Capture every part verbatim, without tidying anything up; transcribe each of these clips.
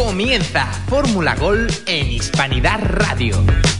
Comienza Fórmula Gol en Hispanidad Radio.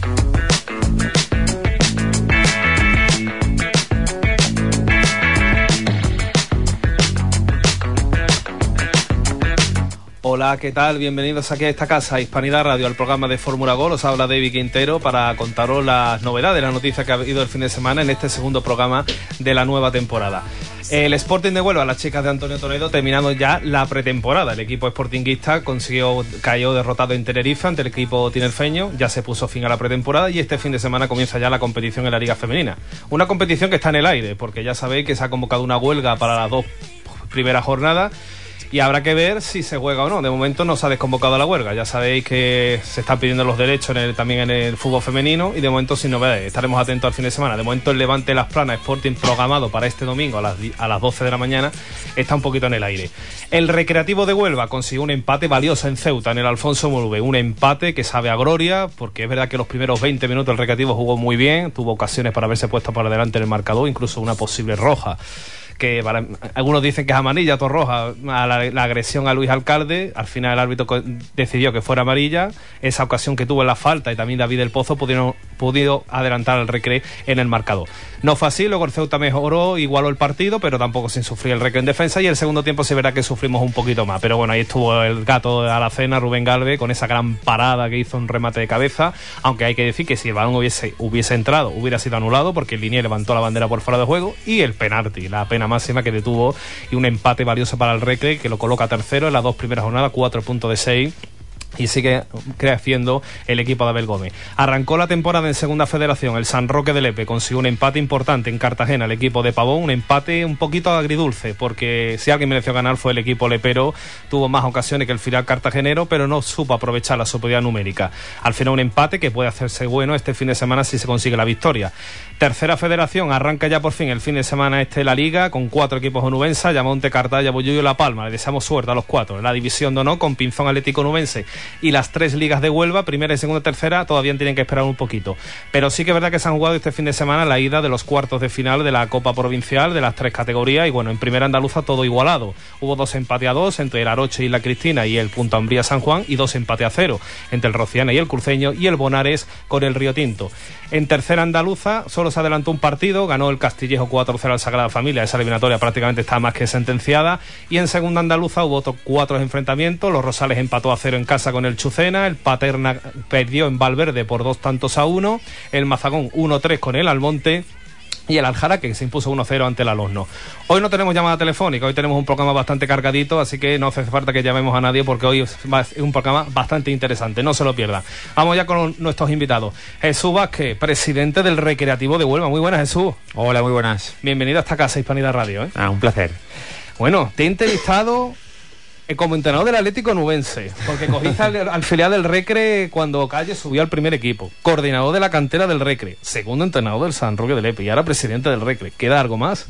Hola, ¿qué tal? Bienvenidos aquí a esta casa, Hispanidad Radio, al programa de Fórmula Gol. Os habla David Quintero para contaros las novedades, las noticias que ha habido el fin de semana en este segundo programa de la nueva temporada. El Sporting de Huelva, las chicas de Antonio Toledo, terminando ya la pretemporada. El equipo sportinguista consiguió, cayó derrotado en Tenerife ante el equipo tinerfeño, ya se puso fin a la pretemporada y este fin de semana comienza ya la competición en la Liga Femenina. Una competición que está en el aire, porque ya sabéis que se ha convocado una huelga para las dos primeras jornadas. Y habrá que ver si se juega o no. De momento no se ha desconvocado la huelga. Ya sabéis que se están pidiendo los derechos en el, también en el fútbol femenino. Y de momento sin novedades. Estaremos atentos al fin de semana. De momento el Levante Las Planas Sporting programado para este domingo a las, a las doce de la mañana está un poquito en el aire. El Recreativo de Huelva consiguió un empate valioso en Ceuta, en el Alfonso Murube. Un empate que sabe a gloria, porque es verdad que los primeros veinte minutos el Recreativo jugó muy bien. Tuvo ocasiones para haberse puesto por delante en el marcador, incluso una posible roja, que para, algunos dicen que es amarilla, otros roja, a la, la agresión a Luis Alcalde. Al final el árbitro decidió que fuera amarilla. Esa ocasión que tuvo en la falta y también David del Pozo pudieron, pudieron adelantar al Recre en el marcador. No fue así, luego el Ceuta mejoró, igualó el partido, pero tampoco sin sufrir el Recre en defensa, y el segundo tiempo se verá que sufrimos un poquito más. Pero bueno, ahí estuvo el gato a la cena, Rubén Galvez, con esa gran parada que hizo un remate de cabeza, aunque hay que decir que si el balón hubiese, hubiese entrado, hubiera sido anulado, porque el Linier levantó la bandera por fuera de juego, y el penalti, la pena máxima que detuvo, y un empate valioso para el Recre, que lo coloca tercero en las dos primeras jornadas, cuatro puntos de seis, y sigue creciendo el equipo de Abel Gómez. Arrancó la temporada en Segunda Federación. El San Roque de Lepe consiguió un empate importante en Cartagena, el equipo de Pavón, un empate un poquito agridulce, porque si alguien mereció ganar fue el equipo lepero. Tuvo más ocasiones que el filial cartagenero, pero no supo aprovechar la superioridad numérica. Al final un empate que puede hacerse bueno este fin de semana si se consigue la victoria. Tercera Federación, arranca ya por fin el fin de semana este la Liga, con cuatro equipos onubenses: Ayamonte, Cartaya, Bollullo y La Palma. Le deseamos suerte a los cuatro. En la división de honor, con Pinzón, Atlético Onubense y las tres ligas de Huelva, primera y segunda y tercera, todavía tienen que esperar un poquito. Pero sí que es verdad que se han jugado este fin de semana la ida de los cuartos de final de la Copa Provincial de las tres categorías, y bueno, en primera andaluza todo igualado. Hubo dos empates a dos entre el Aroche y la Cristina y el Punta Umbría San Juan, y dos empates a cero entre el Rociana y el Cruceño, y el Bonares con el Río Tinto. En tercera andaluza solo se adelantó un partido, ganó el Castillejo cuatro cero al Sagrada Familia. Esa eliminatoria prácticamente está más que sentenciada. Y en segunda andaluza hubo otros cuatro enfrentamientos. Los Rosales empató a cero en casa con el Chucena, el Paterna perdió en Valverde por dos tantos a uno, el Mazagón uno tres con el Almonte, y el Aljara, que se impuso uno cero ante el Alosno. Hoy no tenemos llamada telefónica, hoy tenemos un programa bastante cargadito, así que no hace falta que llamemos a nadie, porque hoy es un programa bastante interesante, no se lo pierdan. Vamos ya con nuestros invitados. Jesús Vázquez, presidente del Recreativo de Huelva. Muy buenas, Jesús. Hola, muy buenas. Bienvenido a esta casa, Hispanidad Radio, ¿eh? Ah, un placer. Bueno, te he entrevistado como entrenador del Atlético Onubense, porque cogiste al, al filial del Recre cuando Calle subió al primer equipo, coordinador de la cantera del Recre, segundo entrenador del San Roque de Lepe y ahora presidente del Recre. ¿Queda algo más?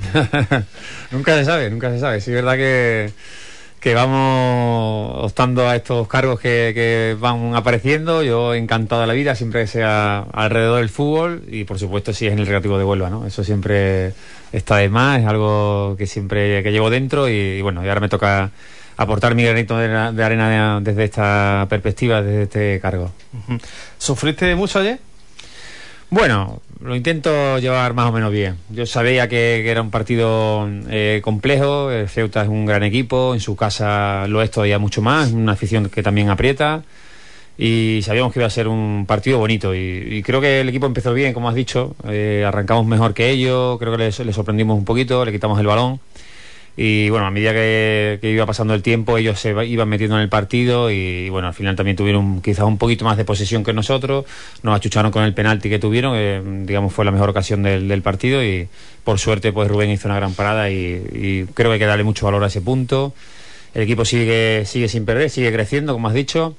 Nunca se sabe, nunca se sabe. Sí, es verdad que, que vamos optando a estos cargos que, que van apareciendo. Yo encantado de la vida, siempre que sea alrededor del fútbol, y por supuesto si es en el Recreativo de Huelva, ¿no? Eso siempre está de más, es algo que siempre que llevo dentro, y, y bueno, y ahora me toca aportar mi granito de, la, de arena de, desde esta perspectiva, desde este cargo. Uh-huh. ¿Sufriste mucho ayer? Bueno, lo intento llevar más o menos bien. Yo sabía que, que era un partido eh, complejo. El Ceuta es un gran equipo, en su casa lo es todavía mucho más, una afición que también aprieta, y sabíamos que iba a ser un partido bonito, y, y creo que el equipo empezó bien, como has dicho. Eh, arrancamos mejor que ellos, creo que les, les sorprendimos un poquito, le quitamos el balón. Y bueno, a medida que, que iba pasando el tiempo, ellos se iban metiendo en el partido, y, y bueno, al final también tuvieron quizás un poquito más de posesión que nosotros. Nos achucharon con el penalti que tuvieron, que digamos fue la mejor ocasión del, del partido, y por suerte pues Rubén hizo una gran parada, y, y creo que hay que darle mucho valor a ese punto. El equipo sigue, sigue sin perder, sigue creciendo, como has dicho,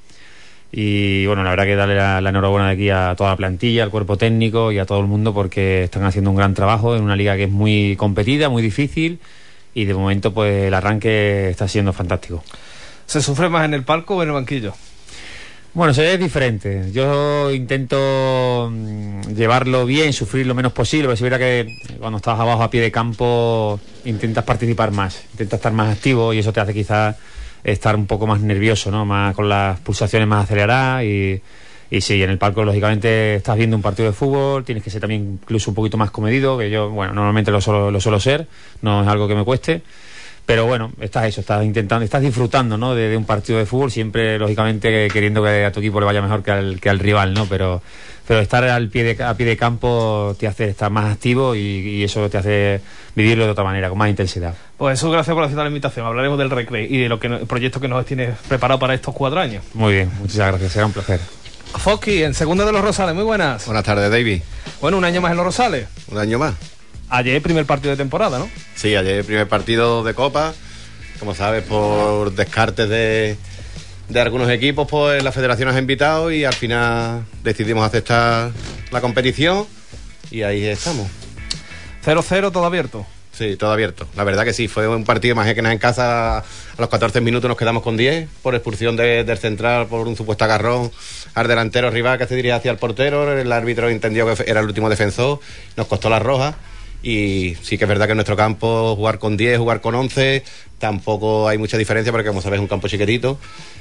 y bueno, la verdad que darle la, la enhorabuena de aquí a toda la plantilla, al cuerpo técnico y a todo el mundo, porque están haciendo un gran trabajo en una liga que es muy competida, muy difícil, y de momento pues el arranque está siendo fantástico. ¿Se sufre más en el palco o en el banquillo? Bueno, eso es diferente. Yo intento llevarlo bien, sufrir lo menos posible, porque si hubiera que cuando estás abajo a pie de campo intentas participar más, intentas estar más activo, y eso te hace quizás estar un poco más nervioso, ¿no? Más con las pulsaciones más aceleradas y, y sí, en el palco lógicamente estás viendo un partido de fútbol, tienes que ser también incluso un poquito más comedido, que yo, bueno, normalmente lo suelo, lo suelo ser, no es algo que me cueste. Pero bueno, estás eso, estás intentando, estás disfrutando, ¿no? De, de un partido de fútbol, siempre lógicamente queriendo que a tu equipo le vaya mejor que al, que al rival, ¿no? Pero, pero estar al pie de, a pie de campo te hace estar más activo y, y eso te hace vivirlo de otra manera, con más intensidad. Pues eso, gracias por aceptar la invitación. Hablaremos del Recre y de lo que el proyecto que nos tienes preparado para estos cuatro años. Muy bien, muchas gracias, será un placer. Fosqui, en Segunda de los Rosales, muy buenas. Buenas tardes, David. Bueno, un año más en los Rosales. Un año más. Ayer primer partido de temporada, ¿no? Sí, ayer primer partido de Copa. Como sabes, por descartes de, de algunos equipos, pues la federación nos ha invitado y al final decidimos aceptar la competición y ahí estamos. cero cero, todo abierto. Sí, todo abierto. La verdad que sí, fue un partido más que nada en casa. A los catorce minutos nos quedamos con diez por expulsión de, del central por un supuesto agarrón al delantero rival que se dirigía hacia el portero. El árbitro entendió que era el último defensor, nos costó la roja. Y sí que es verdad que en nuestro campo jugar con diez, jugar con once, tampoco hay mucha diferencia porque, como sabes, es un campo chiquitito.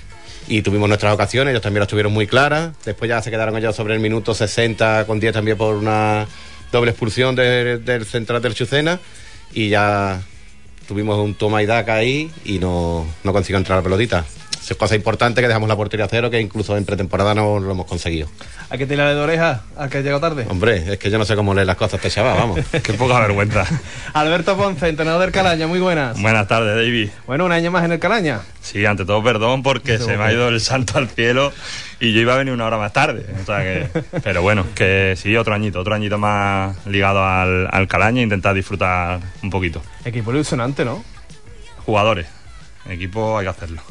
Y tuvimos nuestras ocasiones, ellos también las tuvieron muy claras. Después ya se quedaron ellos sobre el minuto sesenta con diez también por una doble expulsión de, del central del Chucena. Y ya tuvimos un toma y daca ahí y no, no consiguió entrar la pelotita. Es cosa importante que dejamos la portería a cero, que incluso en pretemporada no lo hemos conseguido. ¿Hay que tirarle de oreja al que llegó tarde? Hombre, es que yo no sé cómo lee las cosas este chaval, vamos. Qué poca vergüenza. Alberto Ponce, entrenador del Calaña, muy buenas. Buenas tardes, David. Bueno, un año más en el Calaña. Sí, ante todo perdón porque se me ha ido el santo al cielo y yo iba a venir una hora más tarde. O sea que, pero bueno, que sí, otro añito, otro añito más ligado al, al Calaña e intentar disfrutar un poquito. Equipo ilusionante, ¿no? Jugadores, equipo hay que hacerlo.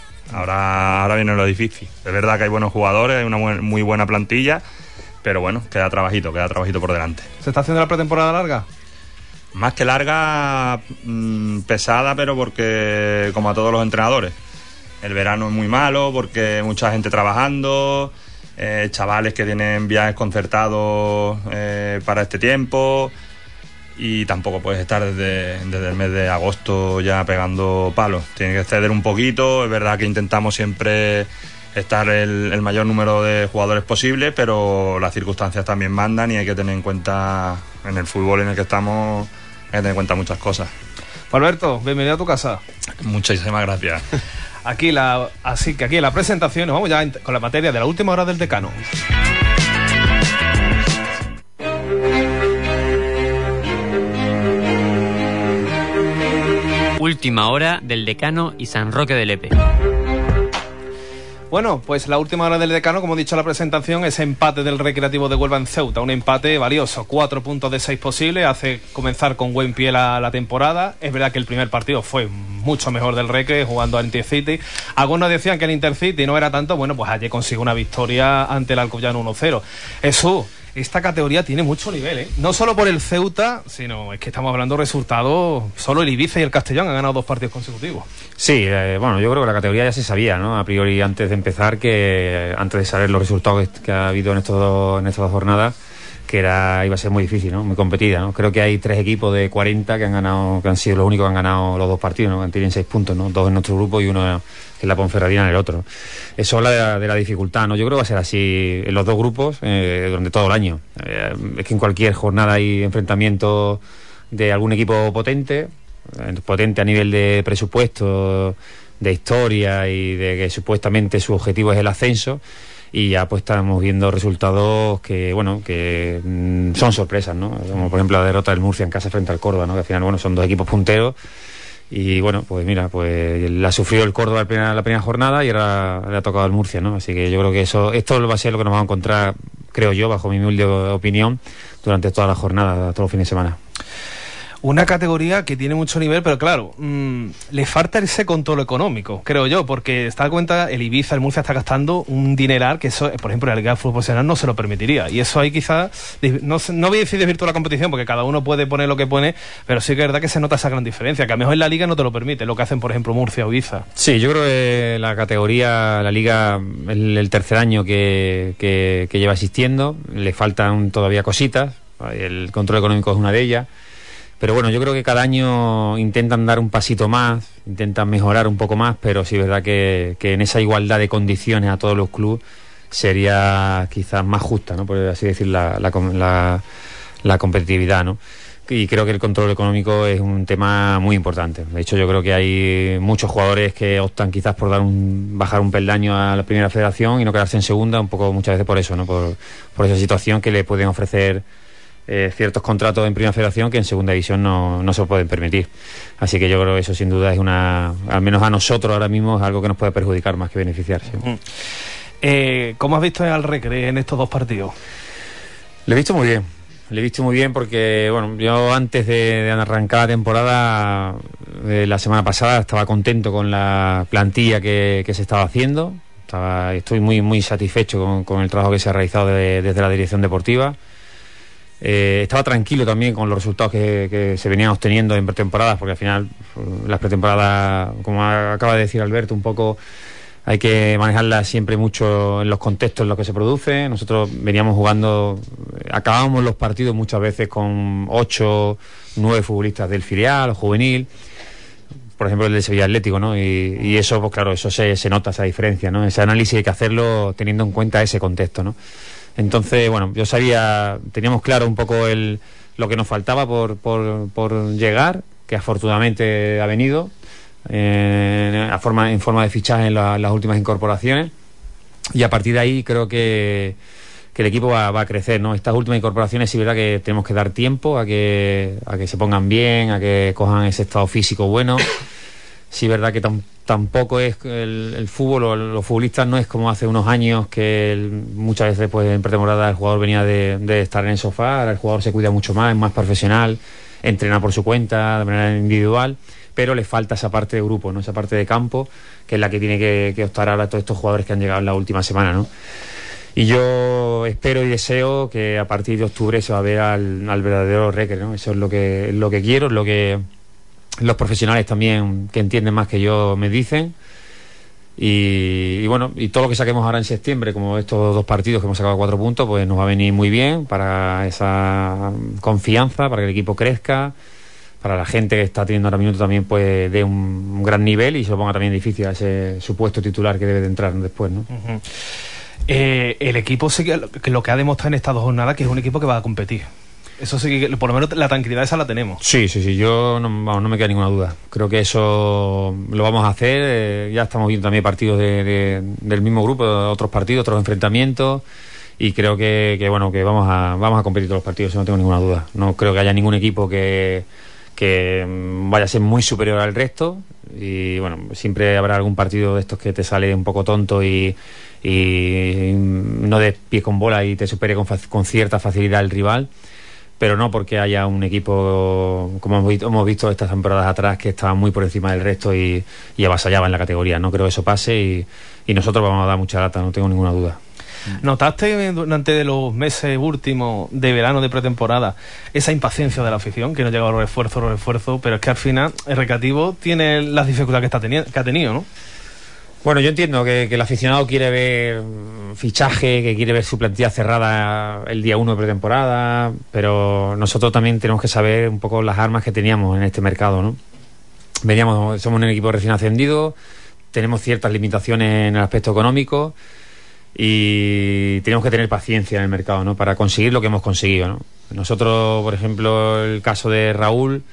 Ahora, ahora viene lo difícil. Es verdad que hay buenos jugadores, hay una buen, muy buena plantilla, pero bueno, queda trabajito, queda trabajito por delante. ¿Se está haciendo la pretemporada larga? Más que larga, mmm, pesada, pero porque, como a todos los entrenadores, el verano es muy malo porque mucha gente trabajando, eh, chavales que tienen viajes concertados eh, para este tiempo, y tampoco puedes estar desde, desde el mes de agosto ya pegando palos. Tienes que ceder un poquito. Es verdad que intentamos siempre estar el, el mayor número de jugadores posible, pero las circunstancias también mandan y hay que tener en cuenta, en el fútbol en el que estamos, hay que tener en cuenta muchas cosas. Alberto, bienvenido a tu casa. Muchísimas gracias. Aquí la, así que aquí en la presentación nos vamos ya con la materia de la última hora del decano. Última hora del Decano y San Roque de Lepe. Bueno, pues la última hora del decano, como he dicho en la presentación, es empate del Recreativo de Huelva en Ceuta, un empate valioso, cuatro puntos de seis posibles, hace comenzar con buen pie la, la temporada. Es verdad que el primer partido fue mucho mejor del Recre, jugando al Intercity. Algunos decían que el Intercity no era tanto, bueno, pues ayer consiguió una victoria ante el Alcoyano uno cero. Jesús, esta categoría tiene mucho nivel, ¿eh? No solo por el Ceuta, sino es que estamos hablando de resultados. Solo el Ibiza y el Castellón han ganado dos partidos consecutivos. Sí, eh, bueno, yo creo que la categoría ya se sabía, ¿no? A priori, antes de empezar, que antes de saber los resultados que, que ha habido en, estos dos, en estas dos jornadas, que era iba a ser muy difícil, ¿no? Muy competida, ¿no? Creo que hay tres equipos de cuarenta que han ganado, que han sido los únicos que han ganado los dos partidos, ¿no? Tienen seis puntos, ¿no? Dos en nuestro grupo y uno en la Ponferradina en el otro. Eso habla de la, de la dificultad, ¿no? Yo creo que va a ser así en los dos grupos eh, durante todo el año. Eh, es que en cualquier jornada hay enfrentamientos de algún equipo potente, eh, potente a nivel de presupuesto, de historia y de que supuestamente su objetivo es el ascenso. Y ya pues estamos viendo resultados que, bueno, que mmm, son sorpresas, ¿no? Como por ejemplo la derrota del Murcia en casa frente al Córdoba, ¿no? Que al final, bueno, son dos equipos punteros y bueno, pues mira, pues la sufrió el Córdoba la primera, la primera jornada y ahora le ha tocado al Murcia, ¿no? Así que yo creo que eso, esto va a ser lo que nos vamos a encontrar, creo yo, bajo mi humilde opinión, durante toda la jornada, todos los fines de semana. Una categoría que tiene mucho nivel, pero claro, mmm, le falta ese control económico, creo yo, porque está de cuenta, el Ibiza, el Murcia está gastando un dineral que eso, por ejemplo, en la Liga de Fútbol Profesional no se lo permitiría. Y eso ahí quizás, no, no voy a decir desvirtuar la competición, porque cada uno puede poner lo que pone, pero sí que es verdad que se nota esa gran diferencia, que a lo mejor en la Liga no te lo permite, lo que hacen, por ejemplo, Murcia o Ibiza. Sí, yo creo que la categoría, la Liga, el, el tercer año que, que, que lleva existiendo, le faltan todavía cositas, el control económico es una de ellas. Pero bueno, yo creo que cada año intentan dar un pasito más, intentan mejorar un poco más, pero sí es verdad que, que en esa igualdad de condiciones a todos los clubes sería quizás más justa, ¿no? Por así decir, la, la, la, la competitividad, ¿no? Y creo que el control económico es un tema muy importante. De hecho, yo creo que hay muchos jugadores que optan quizás por dar un, bajar un peldaño a la primera federación y no quedarse en segunda, un poco muchas veces por eso, ¿no? Por, por esa situación que le pueden ofrecer Eh, ciertos contratos en primera federación que en segunda división no, no se pueden permitir. Así que yo creo que eso sin duda es una, al menos a nosotros ahora mismo, es algo que nos puede perjudicar más que beneficiar. ¿Sí? Uh-huh. eh, ¿Cómo has visto al Recre en estos dos partidos? Le he visto muy bien, le he visto muy bien porque bueno, yo antes de, de arrancar la temporada de la semana pasada estaba contento con la plantilla que, que se estaba haciendo. Estaba, estoy muy, muy satisfecho con, con el trabajo que se ha realizado de, desde la dirección deportiva. Eh, estaba tranquilo también con los resultados que, que se venían obteniendo en pretemporadas, porque al final las pretemporadas, como acaba de decir Alberto, un poco hay que manejarlas siempre mucho en los contextos en los que se produce. Nosotros veníamos jugando, acabábamos los partidos muchas veces con ocho, nueve futbolistas del filial o juvenil, por ejemplo el de Sevilla Atlético, ¿no? Y, y eso, pues claro, eso se, se nota, esa diferencia, ¿no? Ese análisis hay que hacerlo teniendo en cuenta ese contexto, ¿no? Entonces, bueno, yo sabía, teníamos claro un poco el, lo que nos faltaba por, por, por llegar, que afortunadamente ha venido eh, a forma, en forma de fichaje en la, las últimas incorporaciones, y a partir de ahí creo que, que el equipo va, va a crecer, ¿no? Estas últimas incorporaciones sí es verdad que tenemos que dar tiempo a que, a que se pongan bien, a que cojan ese estado físico bueno. Sí es verdad que tam, tampoco es el, el fútbol o los futbolistas no es como hace unos años que el, muchas veces pues en pretemporada el jugador venía de, de estar en el sofá. Ahora el jugador se cuida mucho más, es más profesional, entrena por su cuenta de manera individual, pero le falta esa parte de grupo, ¿no? Esa parte de campo, que es la que tiene que, que optar ahora a todos estos jugadores que han llegado en la última semana, ¿no? Y yo espero y deseo que a partir de octubre se va a ver al, al verdadero Recre, ¿no? Eso es lo que, lo que quiero, es lo que los profesionales también que entienden más que yo me dicen. Y, y bueno, y todo lo que saquemos ahora en septiembre, como estos dos partidos que hemos sacado cuatro puntos, pues nos va a venir muy bien para esa confianza, para que el equipo crezca, para la gente que está teniendo ahora mismo también pues dé un, un gran nivel y se lo ponga también difícil a ese supuesto titular que debe de entrar después, ¿no? Uh-huh. eh, el equipo sí que, que lo que ha demostrado en estas dos jornadas que es un equipo que va a competir. Eso sí que, por lo menos la tranquilidad esa la tenemos. Sí, sí, sí, yo no, vamos, no me queda ninguna duda. Creo que eso lo vamos a hacer. Eh, ya estamos viendo también partidos de, de, del mismo grupo, de otros partidos, otros enfrentamientos. Y creo que, que bueno, que vamos a, vamos a competir todos los partidos, no tengo ninguna duda. No creo que haya ningún equipo que, que vaya a ser muy superior al resto. Y bueno, siempre habrá algún partido de estos que te sale un poco tonto y, y no des pie con bola y te supere con, con cierta facilidad el rival. Pero no porque haya un equipo, como hemos visto, hemos visto estas temporadas atrás, que estaba muy por encima del resto y, y avasallaba en la categoría. No creo que eso pase y, y nosotros vamos a dar mucha lata, no tengo ninguna duda. ¿Notaste durante los meses últimos de verano, de pretemporada, esa impaciencia de la afición, que no llega a los refuerzos, los refuerzos, pero es que al final el Recreativo tiene las dificultades que, está teni- que ha tenido, ¿no? Bueno, yo entiendo que, que el aficionado quiere ver fichaje, que quiere ver su plantilla cerrada el día uno de pretemporada, pero nosotros también tenemos que saber un poco las armas que teníamos en este mercado, ¿no? Veníamos, somos un equipo recién ascendido, tenemos ciertas limitaciones en el aspecto económico y tenemos que tener paciencia en el mercado, ¿no? Para conseguir lo que hemos conseguido, ¿no? Nosotros, por ejemplo, el caso de Raúl,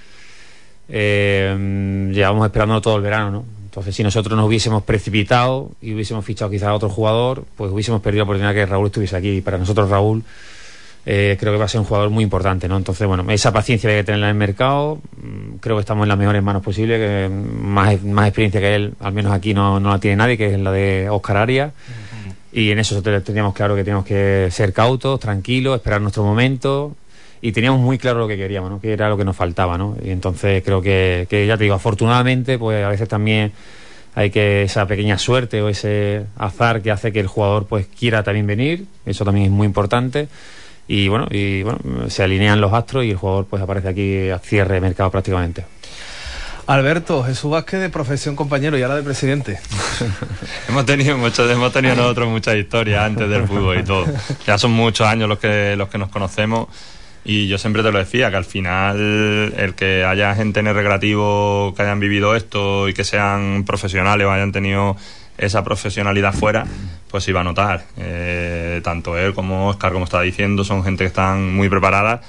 eh, llevamos esperándolo todo el verano, ¿no? Entonces, si nosotros nos hubiésemos precipitado y hubiésemos fichado quizás a otro jugador, pues hubiésemos perdido la oportunidad de que Raúl estuviese aquí. Y para nosotros Raúl eh, creo que va a ser un jugador muy importante, ¿no? Entonces, bueno, esa paciencia hay que tenerla en el mercado. Creo que estamos en las mejores manos posibles, que más, más experiencia que él, al menos aquí no, no la tiene nadie, que es la de Óscar Arias. Uh-huh. Y en eso teníamos claro que teníamos que ser cautos, tranquilos, esperar nuestro momento. Y teníamos muy claro lo que queríamos, ¿no? Que era lo que nos faltaba, ¿no? Y entonces creo que, que ya te digo, afortunadamente, pues a veces también hay que esa pequeña suerte o ese azar que hace que el jugador pues quiera también venir. Eso también es muy importante. Y bueno, y bueno, se alinean los astros y el jugador pues aparece aquí a cierre de mercado prácticamente. Alberto, Jesús Vázquez, de profesión compañero y ahora de presidente. hemos tenido muchos, hemos tenido nosotros muchas historias antes del fútbol y todo. Ya son muchos años los que los que nos conocemos. Y yo siempre te lo decía, que al final el que haya gente en el recreativo que hayan vivido esto y que sean profesionales o hayan tenido esa profesionalidad fuera, pues se iba a notar. Eh, tanto él como Óscar, como estaba diciendo, son gente que están muy preparadas.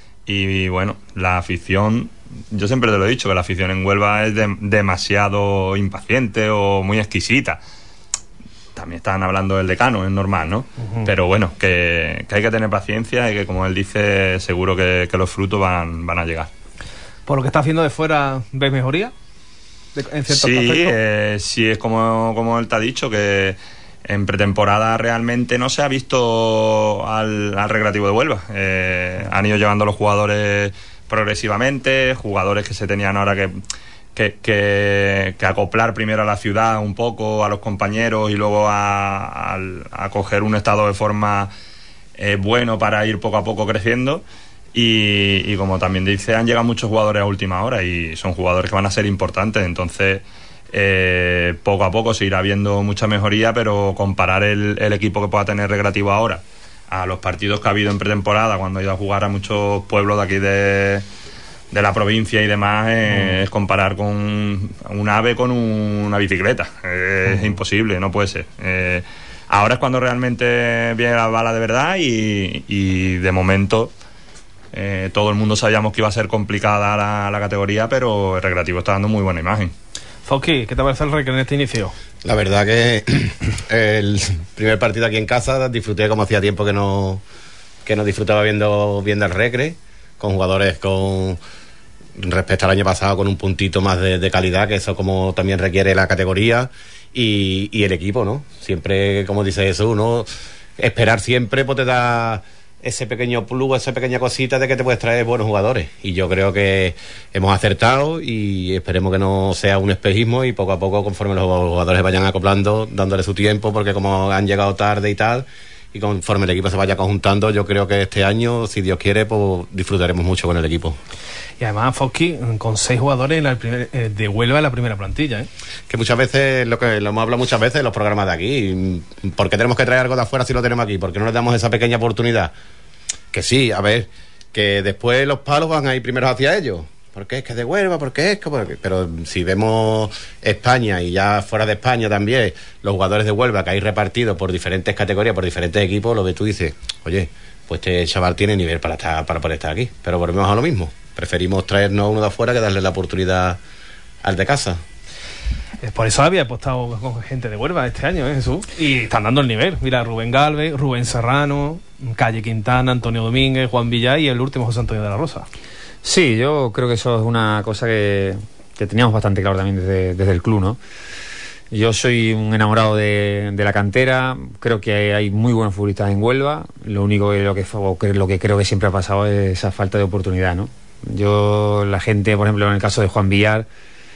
Y bueno, la afición, yo siempre te lo he dicho, que la afición en Huelva es de, demasiado impaciente o muy exquisita. También están hablando del decano, es normal, ¿no? Uh-huh. Pero bueno, que, que hay que tener paciencia y que, como él dice, seguro que, que los frutos van, van a llegar. ¿Por lo que está haciendo de fuera, ves mejoría? De, en ciertos sí, aspectos. Eh, sí, es como, como él te ha dicho, que en pretemporada realmente no se ha visto al, al Recreativo de Huelva. Eh, han ido llevando los jugadores progresivamente, jugadores que se tenían ahora que... Que, que, que acoplar primero a la ciudad un poco, a los compañeros, y luego a, a, a coger un estado de forma eh, bueno para ir poco a poco creciendo. Y, y como también dice, han llegado muchos jugadores a última hora y son jugadores que van a ser importantes. Entonces eh, poco a poco se irá viendo mucha mejoría, pero comparar el, el equipo que pueda tener Recreativo ahora a los partidos que ha habido en pretemporada, cuando ha ido a jugar a muchos pueblos de aquí de de la provincia y demás, eh, mm. es comparar con un ave con un, una bicicleta. Eh, mm. Es imposible, no puede ser. Eh, ahora es cuando realmente viene la bala de verdad y, y de momento eh, todo el mundo sabíamos que iba a ser complicada la, la categoría, pero el Recreativo está dando muy buena imagen. Fauqui, ¿qué te parece el Recre en este inicio? La verdad que el primer partido aquí en casa disfruté como hacía tiempo que no, que no disfrutaba viendo, viendo el Recre, con jugadores con respecto al año pasado con un puntito más de, de calidad, que eso como también requiere la categoría y, y el equipo, ¿no? Siempre, como dice Jesús, ¿no? Esperar siempre pues te da ese pequeño plus, esa pequeña cosita de que te puedes traer buenos jugadores, y yo creo que hemos acertado y esperemos que no sea un espejismo, y poco a poco, conforme los jugadores vayan acoplando, dándole su tiempo, porque como han llegado tarde y tal, y conforme el equipo se vaya conjuntando, yo creo que este año, si Dios quiere, pues disfrutaremos mucho con el equipo. Y además, Fauqui, con seis jugadores en la primer, eh, de Huelva en la primera plantilla, ¿eh? Que muchas veces, lo que lo hemos hablado muchas veces en los programas de aquí, ¿por qué tenemos que traer algo de afuera si lo tenemos aquí? ¿Por qué no les damos esa pequeña oportunidad? Que sí, a ver, que después los palos van a ir primero hacia ellos. ¿Por qué es que es de Huelva? ¿Por qué es que...? Porque... Pero si vemos España y ya fuera de España también, los jugadores de Huelva que hay repartidos por diferentes categorías, por diferentes equipos, lo que tú dices, oye, pues este chaval tiene nivel para estar, para poder estar aquí. Pero volvemos a lo mismo. Preferimos traernos uno de afuera que darle la oportunidad al de casa. Por eso había apostado con gente de Huelva este año, ¿eh, Jesús? Y están dando el nivel. Mira, Rubén Galvez, Rubén Serrano, Calle Quintana, Antonio Domínguez, Juan Villay y el último José Antonio de la Rosa. Sí, yo creo que eso es una cosa que, que teníamos bastante claro también desde, desde el club, ¿no? Yo soy un enamorado de, de la cantera, creo que hay, hay muy buenos futbolistas en Huelva, lo único que lo que, lo que creo que siempre ha pasado es esa falta de oportunidad, ¿no? Yo, la gente, por ejemplo, en el caso de Juan Villar,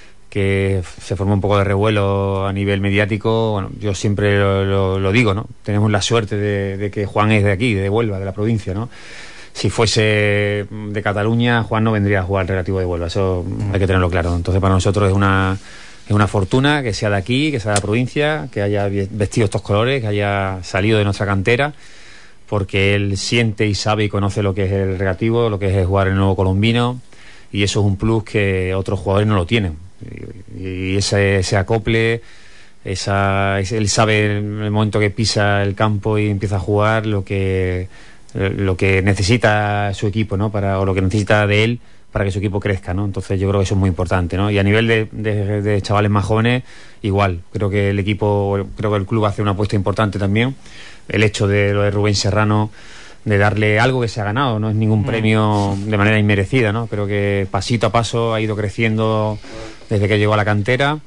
que se formó un poco de revuelo a nivel mediático, bueno, yo siempre lo, lo, lo digo, ¿no? Tenemos la suerte de, de que Juan es de aquí, de Huelva, de la provincia, ¿no? Si fuese de Cataluña, Juan no vendría a jugar al Recreativo de Huelva, eso hay que tenerlo claro. Entonces, para nosotros es una, es una fortuna que sea de aquí, que sea de la provincia, que haya vestido estos colores, que haya salido de nuestra cantera, porque él siente y sabe y conoce lo que es el Recreativo, lo que es jugar en el Nuevo Colombino, y eso es un plus que otros jugadores no lo tienen. Y, y ese, ese acople, esa, ese, él sabe en el momento que pisa el campo y empieza a jugar lo que... lo que necesita su equipo, ¿no? Para, o lo que necesita de él para que su equipo crezca, ¿no? Entonces yo creo que eso es muy importante, ¿no? Y a nivel de, de, de chavales más jóvenes, igual, creo que el equipo, creo que el club hace una apuesta importante también. El hecho de lo de Rubén Serrano, de darle algo que se ha ganado, no es ningún premio de manera inmerecida, ¿no? Creo que pasito a paso ha ido creciendo desde que llegó a la cantera.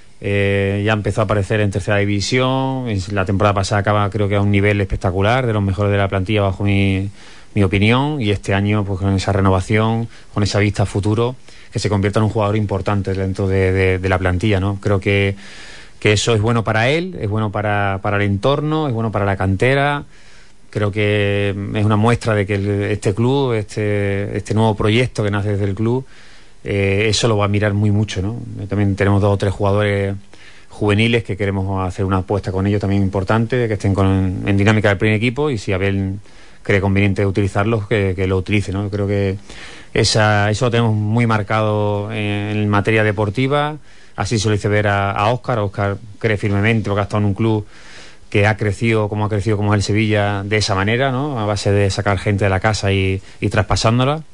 Eh, ya empezó a aparecer en tercera división. La temporada pasada acaba, creo que a un nivel espectacular, de los mejores de la plantilla bajo mi, mi opinión, y este año pues con esa renovación, con esa vista a futuro, que se convierta en un jugador importante dentro de, de, de la plantilla, ¿no? Creo que, que eso es bueno para él, es bueno para, para el entorno, es bueno para la cantera. Creo que es una muestra de que el, este club, este, este nuevo proyecto que nace desde el club, Eh, eso lo va a mirar muy mucho, ¿no? También tenemos dos o tres jugadores juveniles que queremos hacer una apuesta con ellos también importante, que estén con, en dinámica del primer equipo, y si Abel cree conveniente utilizarlos, que, que lo utilice, ¿no? Creo que esa, eso lo tenemos muy marcado en, en materia deportiva. Así se lo hice ver a, a Óscar. Óscar cree firmemente, porque ha estado en un club que ha crecido como ha crecido como es el Sevilla, de esa manera, ¿no? A base de sacar gente de la casa y, y traspasándola.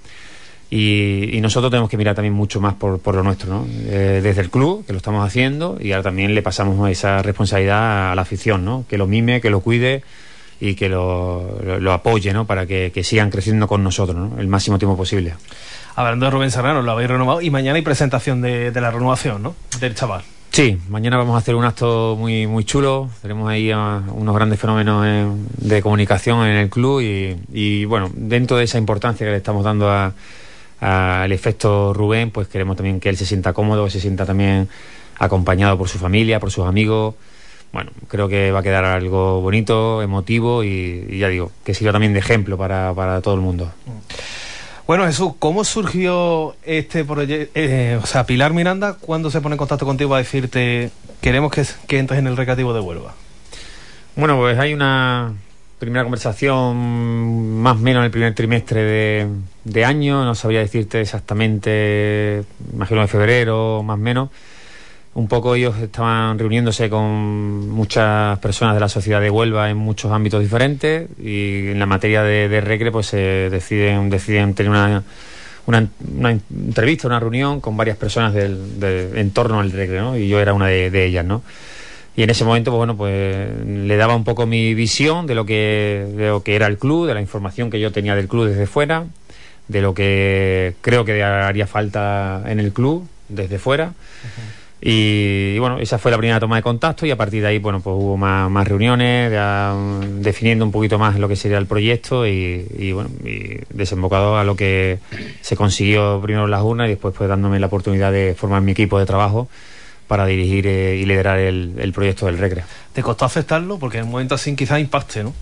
Y, y nosotros tenemos que mirar también mucho más por, por lo nuestro, ¿no? Eh, desde el club, que lo estamos haciendo, y ahora también le pasamos esa responsabilidad a la afición, ¿no? Que lo mime, que lo cuide y que lo, lo, lo apoye, ¿no? Para que, que sigan creciendo con nosotros, ¿no? El máximo tiempo posible. Hablando de Rubén Serrano, lo habéis renovado y mañana hay presentación de, de la renovación, ¿no? Del chaval. Sí, mañana vamos a hacer un acto muy muy chulo. Tenemos ahí a unos grandes fenómenos en, de comunicación en el club y, y bueno, dentro de esa importancia que le estamos dando a al efecto Rubén, pues queremos también que él se sienta cómodo, que se sienta también acompañado por su familia, por sus amigos. Bueno, creo que va a quedar algo bonito, emotivo y, y ya digo, que sirva también de ejemplo para, para todo el mundo. Bueno, Jesús, ¿cómo surgió este proyecto? Eh, o sea, Pilar Miranda, ¿cuándo se pone en contacto contigo a decirte queremos que, que entres en el Recreativo de Huelva? Bueno, pues hay una primera conversación más o menos en el primer trimestre de, de año, no sabría decirte exactamente, imagino de febrero, más o menos. Un poco ellos estaban reuniéndose con muchas personas de la sociedad de Huelva en muchos ámbitos diferentes y en la materia de, de Recre pues se eh, deciden, deciden tener una, una, una entrevista, una reunión con varias personas del, del en torno al Recre, ¿no? Y yo era una de, de ellas, ¿no? Y en ese momento, pues bueno, pues le daba un poco mi visión de lo que de lo que era el club, de la información que yo tenía del club desde fuera, de lo que creo que haría falta en el club desde fuera. Uh-huh. Y, y bueno, esa fue la primera toma de contacto y a partir de ahí, bueno, pues hubo más, más reuniones, ya, um, definiendo un poquito más lo que sería el proyecto y, y bueno, y desembocado a lo que se consiguió primero en las urnas y después pues dándome la oportunidad de formar mi equipo de trabajo para dirigir eh, y liderar el, el proyecto del Recre. ¿Te costó aceptarlo? Porque en un momento así quizás impacte, ¿no?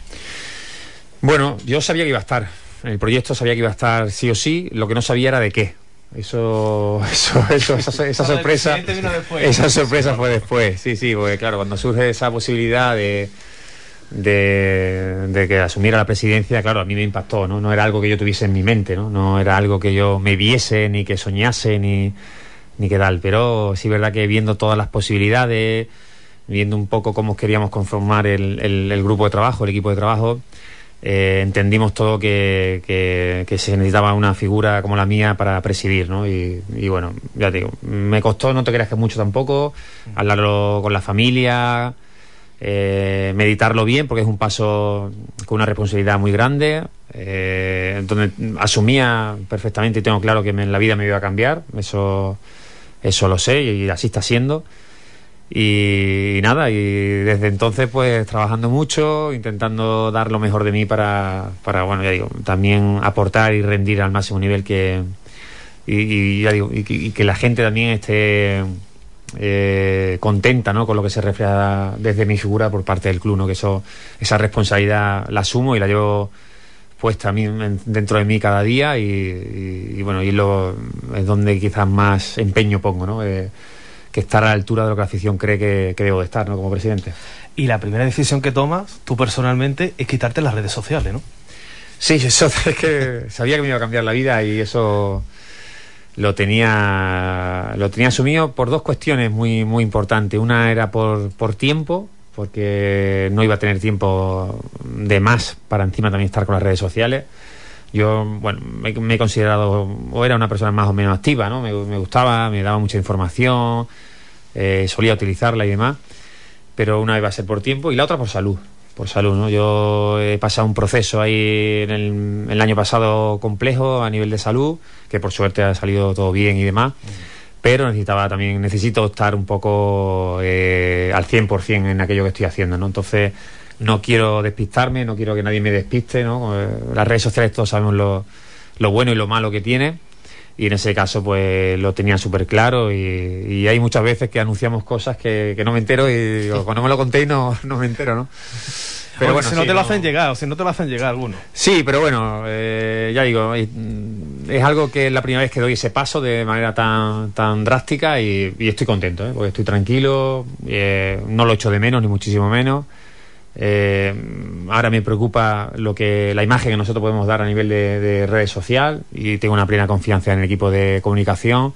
Bueno, yo sabía que iba a estar. En el proyecto sabía que iba a estar sí o sí. Lo que no sabía era de qué. Eso, eso, eso esa, esa sorpresa. Esa sorpresa fue después. Sí, sí, porque claro, cuando surge esa posibilidad de, de, de que asumiera la presidencia, claro, a mí me impactó, ¿no? No era algo que yo tuviese en mi mente, ¿no? No era algo que yo me viese, ni que soñase, ni ni qué tal, pero sí es verdad que viendo todas las posibilidades, viendo un poco cómo queríamos conformar el, el, el grupo de trabajo, el equipo de trabajo, eh, entendimos todo que, que, que se necesitaba una figura como la mía para presidir, ¿no? Y, y bueno, ya te digo, me costó, no te creas que mucho tampoco, hablarlo con la familia, eh, meditarlo bien, porque es un paso con una responsabilidad muy grande, eh, donde asumía perfectamente y tengo claro que me, en la vida me iba a cambiar, eso... Eso lo sé y así está siendo. Y, y nada, y desde entonces pues trabajando mucho, intentando dar lo mejor de mí para, para bueno, ya digo, también aportar y rendir al máximo nivel que y, y ya digo, y, y que la gente también esté eh, contenta, ¿no? Con lo que se refleja desde mi figura por parte del club, ¿no? Que eso, esa responsabilidad la asumo y la llevo puesta a mí, dentro de mí cada día y, y, y bueno, y lo es donde quizás más empeño pongo, ¿no? Eh, que estar a la altura de lo que la afición cree que, que debo de estar, ¿no? Como presidente. Y la primera decisión que tomas, tú personalmente, es quitarte las redes sociales, ¿no? Sí, eso es que sabía que me iba a cambiar la vida y eso lo tenía lo tenía asumido por dos cuestiones muy, muy importantes. Una era por, por tiempo, porque no iba a tener tiempo de más para encima también estar con las redes sociales. Yo, bueno, me, me he considerado, o era una persona más o menos activa, ¿no? Me, me gustaba, me daba mucha información, eh, solía utilizarla y demás, pero una iba a ser por tiempo y la otra por salud, por salud, ¿no? Yo he pasado un proceso ahí en el, en el año pasado complejo a nivel de salud, que por suerte ha salido todo bien y demás. Pero necesitaba también, necesito estar un poco eh, al cien por ciento en aquello que estoy haciendo, ¿no? Entonces, no quiero despistarme, no quiero que nadie me despiste, ¿no? Las redes sociales todos sabemos lo, lo bueno y lo malo que tiene, y en ese caso, pues, lo tenía súper claro, y, y hay muchas veces que anunciamos cosas que, que no me entero, y digo, cuando me lo contéis no, no me entero, ¿no? Pero bueno, si no sí, te lo hacen no... llegar, o si no te lo hacen llegar algunos. Sí, pero bueno, eh, ya digo, es, es algo que es la primera vez que doy ese paso de manera tan tan drástica y, y estoy contento, ¿eh? Porque estoy tranquilo, eh, no lo echo de menos, ni muchísimo menos. Eh, ahora me preocupa lo que la imagen que nosotros podemos dar a nivel de, de redes sociales, y tengo una plena confianza en el equipo de comunicación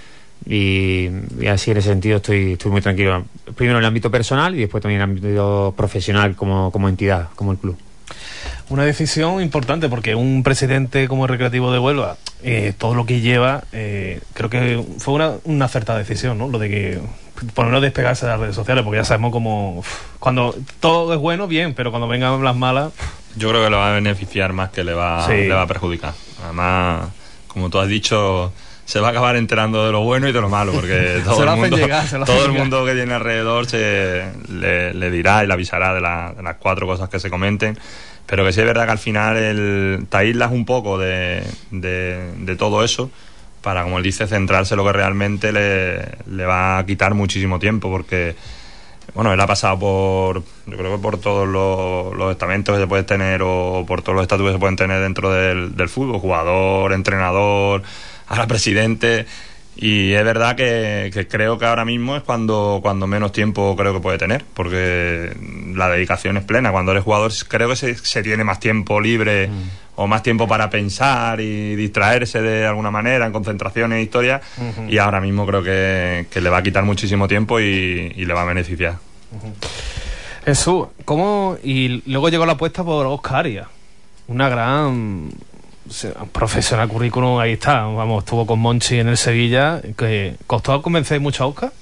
y, y así en ese sentido estoy, estoy muy tranquilo, primero en el ámbito personal y después también en el ámbito profesional como, como entidad, como el club. Una decisión importante porque un presidente como el Recreativo de Huelva, eh, todo lo que lleva, eh, creo que fue una, una acertada decisión, ¿no? Lo de que por no despegarse de las redes sociales, porque ya sabemos cómo uf, cuando todo es bueno, bien, pero cuando vengan las malas... Yo creo que le va a beneficiar más que le va, sí. le va a perjudicar. Además, como tú has dicho, se va a acabar enterando de lo bueno y de lo malo, porque todo, el mundo, llegar, todo el mundo que tiene alrededor se, le, le dirá y le avisará de, la, de las cuatro cosas que se comenten. Pero que sí es verdad que al final el, te aíslas un poco de, de, de todo eso para, como él dice, centrarse en lo que realmente le, le va a quitar muchísimo tiempo, porque bueno, él ha pasado por, yo creo que por todos los, los estamentos que se pueden tener o por todos los estatutos que se pueden tener dentro del, del fútbol, jugador, entrenador, ahora presidente. Y es verdad que, que creo que ahora mismo es cuando, cuando menos tiempo creo que puede tener, porque la dedicación es plena. Cuando eres jugador creo que se, se tiene más tiempo libre mm. o más tiempo para pensar y distraerse de alguna manera en concentraciones e historias, uh-huh. y ahora mismo creo que, que le va a quitar muchísimo tiempo y, y le va a beneficiar. Uh-huh. Jesús, ¿cómo? Y luego llegó la apuesta por Óscar Arias, una gran... profesional currículum, ahí está, vamos, estuvo con Monchi en el Sevilla. Que ¿costó convencer mucho a Óscar?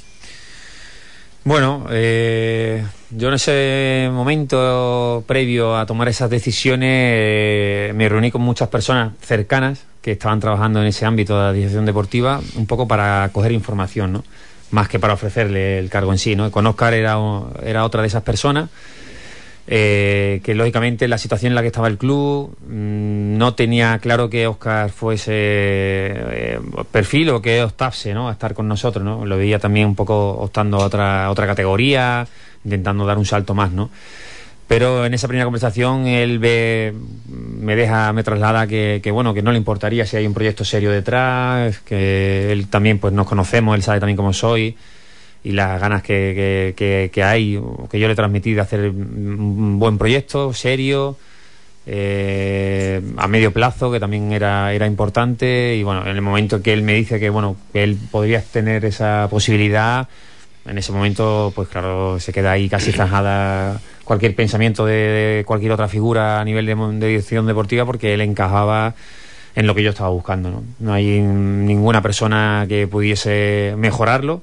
Bueno, eh, yo en ese momento previo a tomar esas decisiones eh, me reuní con muchas personas cercanas que estaban trabajando en ese ámbito de la dirección deportiva, un poco para coger información, ¿no? Más que para ofrecerle el cargo en sí, ¿no? Con Óscar era, era otra de esas personas. Eh, que lógicamente la situación en la que estaba el club mmm, no tenía claro que Óscar fuese eh, perfil o que optase, ¿no?, a estar con nosotros, ¿no? Lo veía también un poco optando a otra, a otra categoría, intentando dar un salto más, ¿no? Pero en esa primera conversación él ve, me deja, me traslada que, que bueno, que no le importaría si hay un proyecto serio detrás, que él también, pues nos conocemos, él sabe también cómo soy y las ganas que, que, que, que hay, que yo le transmití de hacer un buen proyecto, serio, eh, a medio plazo, que también era, era importante. Y bueno, en el momento que él me dice que bueno, que él podría tener esa posibilidad, en ese momento, pues claro, se queda ahí casi zanjada cualquier pensamiento de, de cualquier otra figura a nivel de, de dirección deportiva, porque él encajaba en lo que yo estaba buscando, ¿no? No hay ninguna persona que pudiese mejorarlo.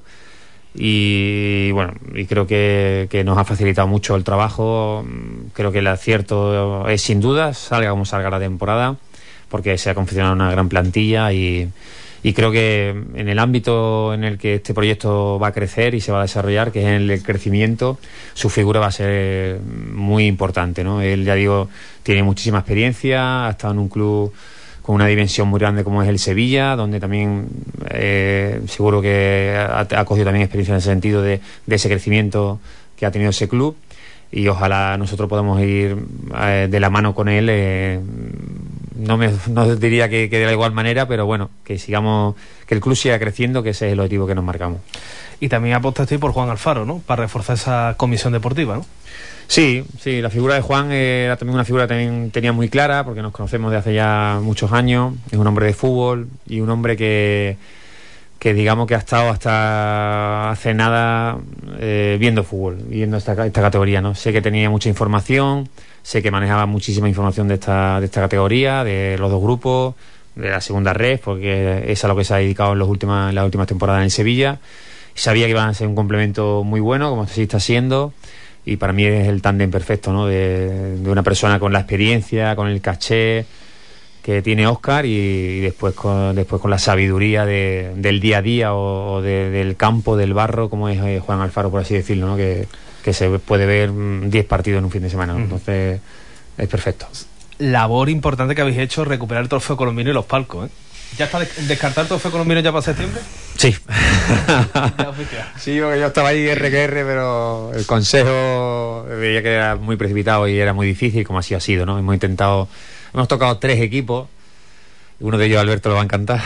Y bueno, y creo que, que nos ha facilitado mucho el trabajo. Creo que el acierto es sin duda, salga como salga la temporada, porque se ha confeccionado una gran plantilla y, y creo que en el ámbito en el que este proyecto va a crecer y se va a desarrollar, que es en el crecimiento, su figura va a ser muy importante, ¿no? Él, ya digo, tiene muchísima experiencia, ha estado en un club con una dimensión muy grande como es el Sevilla, donde también eh, seguro que ha, ha cogido también experiencia en ese sentido de, de ese crecimiento que ha tenido ese club, y ojalá nosotros podamos ir eh, de la mano con él. eh, no me no diría que, que de la igual manera, pero bueno, que sigamos, que el club siga creciendo, que ese es el objetivo que nos marcamos. Y también apostaste por Juan Alfaro, ¿no?, para reforzar esa comisión deportiva, ¿no? Sí, sí, la figura de Juan era también una figura que también tenía muy clara, porque nos conocemos de hace ya muchos años. Es un hombre de fútbol y un hombre que, que digamos que ha estado hasta hace nada eh, viendo fútbol, viendo esta, esta categoría, ¿no? Sé que tenía mucha información, sé que manejaba muchísima información de esta, de esta categoría, de los dos grupos, de la segunda red, porque es a lo que se ha dedicado en, los últimas, en las últimas temporadas en Sevilla. Sabía que iban a ser un complemento muy bueno, como así está siendo. Y para mí es el tándem perfecto, ¿no?, de, de una persona con la experiencia, con el caché que tiene Óscar, y, y después con después con la sabiduría de, del día a día o, o de, del campo, del barro, como es eh, Juan Alfaro, por así decirlo, ¿no?, que, que se puede ver diez partidos en un fin de semana, ¿no? Entonces es perfecto. Labor importante que habéis hecho, recuperar el trofeo colombino y los palcos, ¿eh? ¿Ya está de- descartar el trofeo colombino ya para septiembre? Sí. Ya oficial. Sí, porque yo estaba ahí R que R, pero el consejo veía que era muy precipitado y era muy difícil, como así ha sido, ¿no? Hemos intentado, hemos tocado tres equipos Uno de ellos, Alberto, lo va a encantar.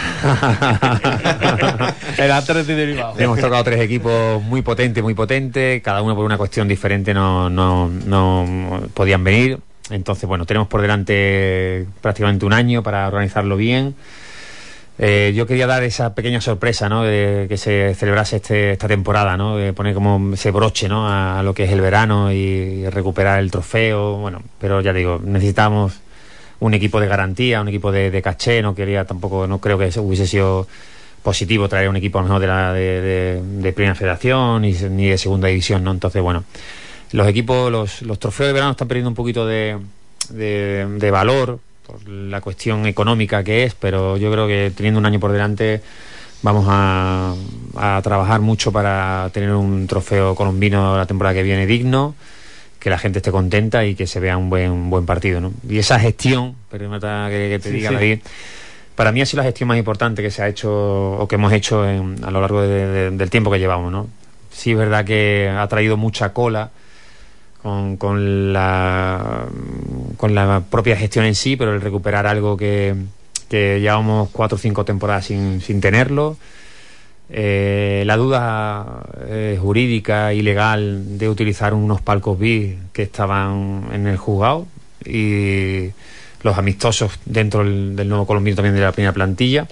El Athletic de Bilbao. Hemos tocado tres equipos muy potentes, muy potentes, cada uno por una cuestión diferente no, no, no podían venir. Entonces, bueno, tenemos por delante prácticamente un año para organizarlo bien. Eh, yo quería dar esa pequeña sorpresa, ¿no?, de que se celebrase este, esta temporada, ¿no?, de poner como ese broche, ¿no?, a, a lo que es el verano y, y recuperar el trofeo. Bueno, pero ya digo, necesitamos un equipo de garantía, un equipo de, de caché. No quería tampoco, no creo que eso hubiese sido positivo traer un equipo, ¿no?, de la de, de, de Primera Federación ni, ni de Segunda División, ¿no? Entonces, bueno, los equipos, los, los trofeos de verano están perdiendo un poquito de, de, de valor por la cuestión económica que es, pero yo creo que teniendo un año por delante vamos a, a trabajar mucho para tener un trofeo colombino la temporada que viene digno, que la gente esté contenta y que se vea un buen un buen partido, ¿no? Y esa gestión, perdóname que, que te sí, diga, sí. David, para mí ha sido la gestión más importante que se ha hecho o que hemos hecho en, a lo largo de, de, del tiempo que llevamos, ¿no? Sí es verdad que ha traído mucha cola con, con la con la propia gestión en sí, pero el recuperar algo que, que llevamos cuatro o cinco temporadas sin, sin tenerlo. Eh, la duda eh, jurídica y legal de utilizar unos palcos V I P que estaban en el juzgado y los amistosos dentro del, del nuevo colombino también de la primera plantilla,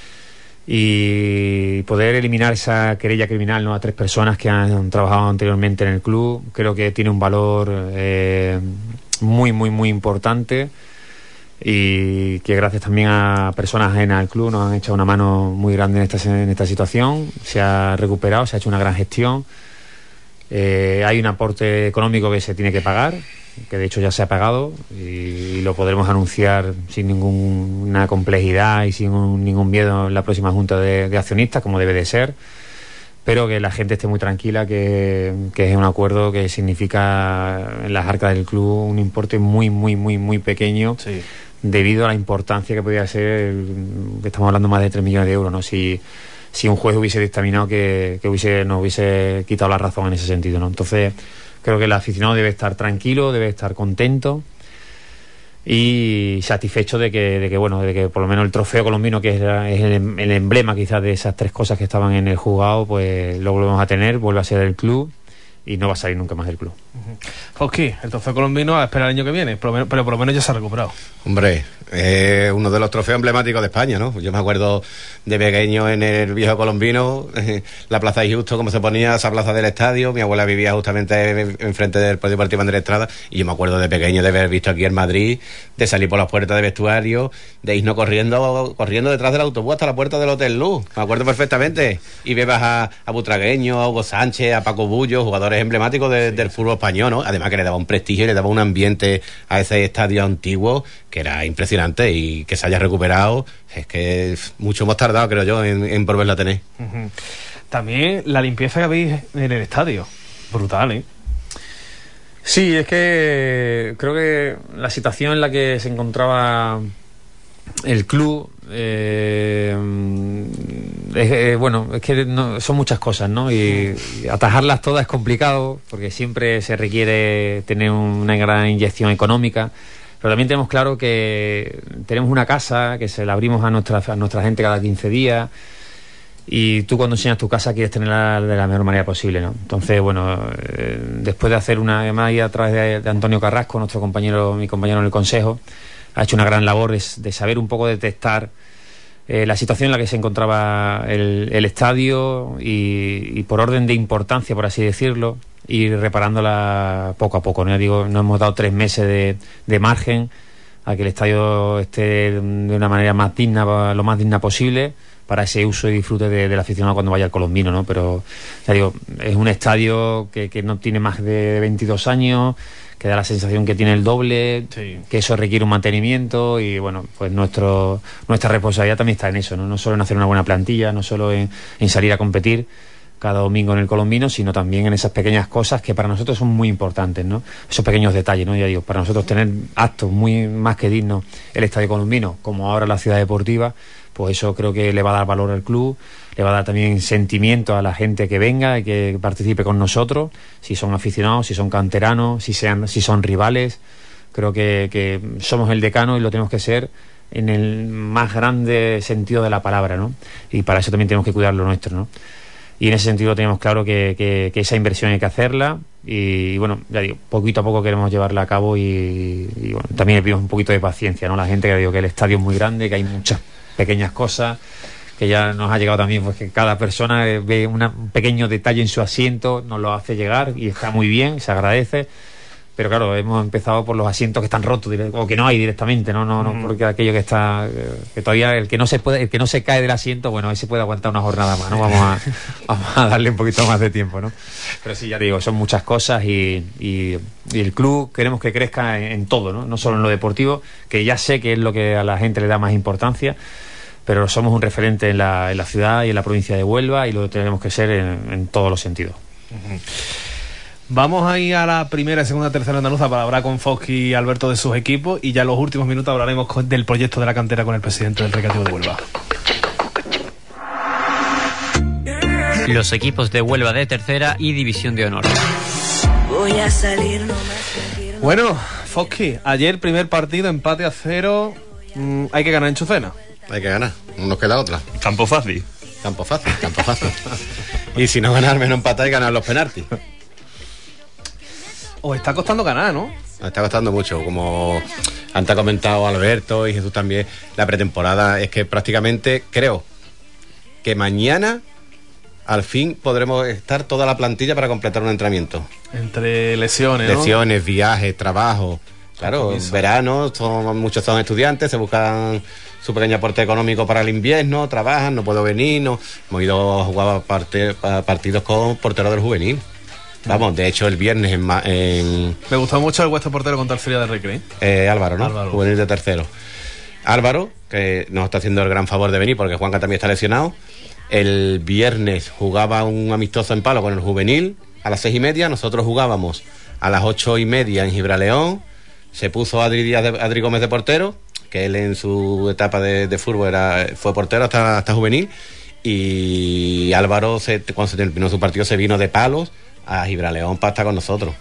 y poder eliminar esa querella criminal, ¿no?, a tres personas que han trabajado anteriormente en el club, creo que tiene un valor eh, muy muy muy importante, y que gracias también a personas ajenas al club nos han echado una mano muy grande en esta, en esta situación. Se ha recuperado, se ha hecho una gran gestión. Eh, hay un aporte económico que se tiene que pagar, que de hecho ya se ha pagado, y, y lo podremos anunciar sin ninguna complejidad y sin un, ningún miedo en la próxima junta de, de accionistas, como debe de ser. Pero que la gente esté muy tranquila, que, que es un acuerdo que significa en las arcas del club un importe muy muy muy muy pequeño, sí, debido a la importancia que podía ser, estamos hablando más de tres millones de euros, ¿no? Si, si un juez hubiese dictaminado que, que hubiese, nos hubiese quitado la razón en ese sentido, ¿no? Entonces creo que el aficionado debe estar tranquilo, debe estar contento y satisfecho de que, de que bueno, de que por lo menos el trofeo colombino, que es, es el, el emblema quizás de esas tres cosas que estaban en el juzgado, pues lo volvemos a tener, vuelve a ser del club y no va a salir nunca más del club. Joski, el trofeo colombino a esperar el año que viene, pero, pero por lo menos ya se ha recuperado. Hombre, eh, uno de los trofeos emblemáticos de España, ¿no? Yo me acuerdo de pequeño en el viejo colombino, eh, la plaza de Justo, cómo se ponía esa plaza del estadio. Mi abuela vivía justamente enfrente del Polideportivo Andrés Estrada, y yo me acuerdo de pequeño de haber visto aquí en Madrid, de salir por las puertas de vestuario, de irnos corriendo corriendo detrás del autobús hasta la puerta del Hotel Luz, me acuerdo perfectamente, y bebas a, a Butragueño, a Hugo Sánchez, a Paco Bullo, jugadores emblemáticos de, del fútbol español, ¿no? Además que le daba un prestigio y le daba un ambiente a ese estadio antiguo que era impresionante, y que se haya recuperado es que es mucho más tardado, creo yo, en, en volverla a tener. Uh-huh. También la limpieza que habéis en el estadio, brutal, ¿eh? Sí, es que creo que la situación en la que se encontraba el club, eh, es, eh, bueno, es que no, son muchas cosas, ¿no? Y, y atajarlas todas es complicado, porque siempre se requiere tener una gran inyección económica. Pero también tenemos claro que tenemos una casa que se la abrimos a nuestra, a nuestra gente cada quince días, y tú cuando enseñas tu casa quieres tenerla de la mejor manera posible, ¿no? Entonces, bueno, eh, después de hacer una llamada a través de, de Antonio Carrasco, nuestro compañero, mi compañero en el Consejo, ha hecho una gran labor de, de saber un poco detectar eh, la situación en la que se encontraba el, el estadio, y, y por orden de importancia, por así decirlo, ir reparándola poco a poco, ¿no? Ya digo, nos hemos dado tres meses de, de margen a que el estadio esté de una manera más digna, lo más digna posible, para ese uso y disfrute de, del aficionado cuando vaya al colombino, ¿no? Pero, ya digo, es un estadio que, que no tiene más de veintidós años, que da la sensación que tiene el doble, sí, que eso requiere un mantenimiento, y bueno, pues nuestro nuestra responsabilidad también está en eso, ¿no? No solo en hacer una buena plantilla, no solo en, en salir a competir cada domingo en el colombino, sino también en esas pequeñas cosas que para nosotros son muy importantes, ¿no? Esos pequeños detalles, ¿no? Ya digo, para nosotros tener actos muy más que dignos el estadio colombino, como ahora la ciudad deportiva, pues eso creo que le va a dar valor al club, le va a dar también sentimiento a la gente que venga y que participe con nosotros, si son aficionados, si son canteranos, si sean, si son rivales. Creo que, que somos el decano y lo tenemos que ser en el más grande sentido de la palabra, ¿no? Y para eso también tenemos que cuidar lo nuestro, ¿no? Y en ese sentido tenemos claro que, que, que esa inversión hay que hacerla y, bueno, ya digo, poquito a poco queremos llevarla a cabo y, y bueno, también le pedimos un poquito de paciencia, ¿no? La gente, que digo que el estadio es muy grande, que hay muchas pequeñas cosas, que ya nos ha llegado también, pues que cada persona ve una, un pequeño detalle en su asiento, nos lo hace llegar y está muy bien, se agradece. Pero claro, hemos empezado por los asientos que están rotos o que no hay directamente, no, no, no, mm. porque aquello que está, que todavía el que no se puede, el que no se cae del asiento, bueno, ese puede aguantar una jornada más, ¿no? Vamos a, vamos a darle un poquito más de tiempo, ¿no? Pero sí, ya digo, son muchas cosas y, y, y el club queremos que crezca en, en todo, ¿no? No solo en lo deportivo, que ya sé que es lo que a la gente le da más importancia, pero somos un referente en la, en la ciudad y en la provincia de Huelva y lo tenemos que ser en, en todos los sentidos. Uh-huh. Vamos a ir a la primera, segunda, tercera andaluza para hablar con Foschi y Alberto de sus equipos y ya en los últimos minutos hablaremos con, del proyecto de la cantera con el presidente del Recreativo de Huelva. Los equipos de Huelva de tercera y división de honor. Voy a salir nomás. Bueno, Foschi, ayer primer partido, empate a cero. Mm, hay que ganar en Chucena. Hay que ganar, nos queda otra. Campo fácil. Campo fácil, campo fácil. Y si no ganar, menos empatar y ganar los penaltis. Os está costando ganar, ¿no? Nos está costando mucho, como antes ha comentado Alberto y Jesús también, la pretemporada es que prácticamente creo que mañana al fin podremos estar toda la plantilla para completar un entrenamiento. Entre lesiones, ¿no? Lesiones, viajes, trabajo. Claro, verano, son, muchos son estudiantes, se buscan su pequeño aporte económico para el invierno, trabajan, no puedo venir, no. Hemos ido a jugar parte, a partidos con porteros del juvenil. Vamos, de hecho el viernes en... en Me gustó mucho el vuestro portero contra el Feria de Recre. Eh, Álvaro, ¿no? Álvaro. Juvenil de tercero. Álvaro, que nos está haciendo el gran favor de venir porque Juanca también está lesionado. El viernes jugaba un amistoso en Palo con el juvenil a las seis y media. Nosotros jugábamos a las ocho y media en Gibraleón. Se puso Adri, Díaz de, Adri Gómez de portero, que él en su etapa de, de fútbol era, fue portero hasta, hasta juvenil. Y Álvaro, se, cuando se terminó su partido, se vino de Palos a Gibraleón para estar con nosotros.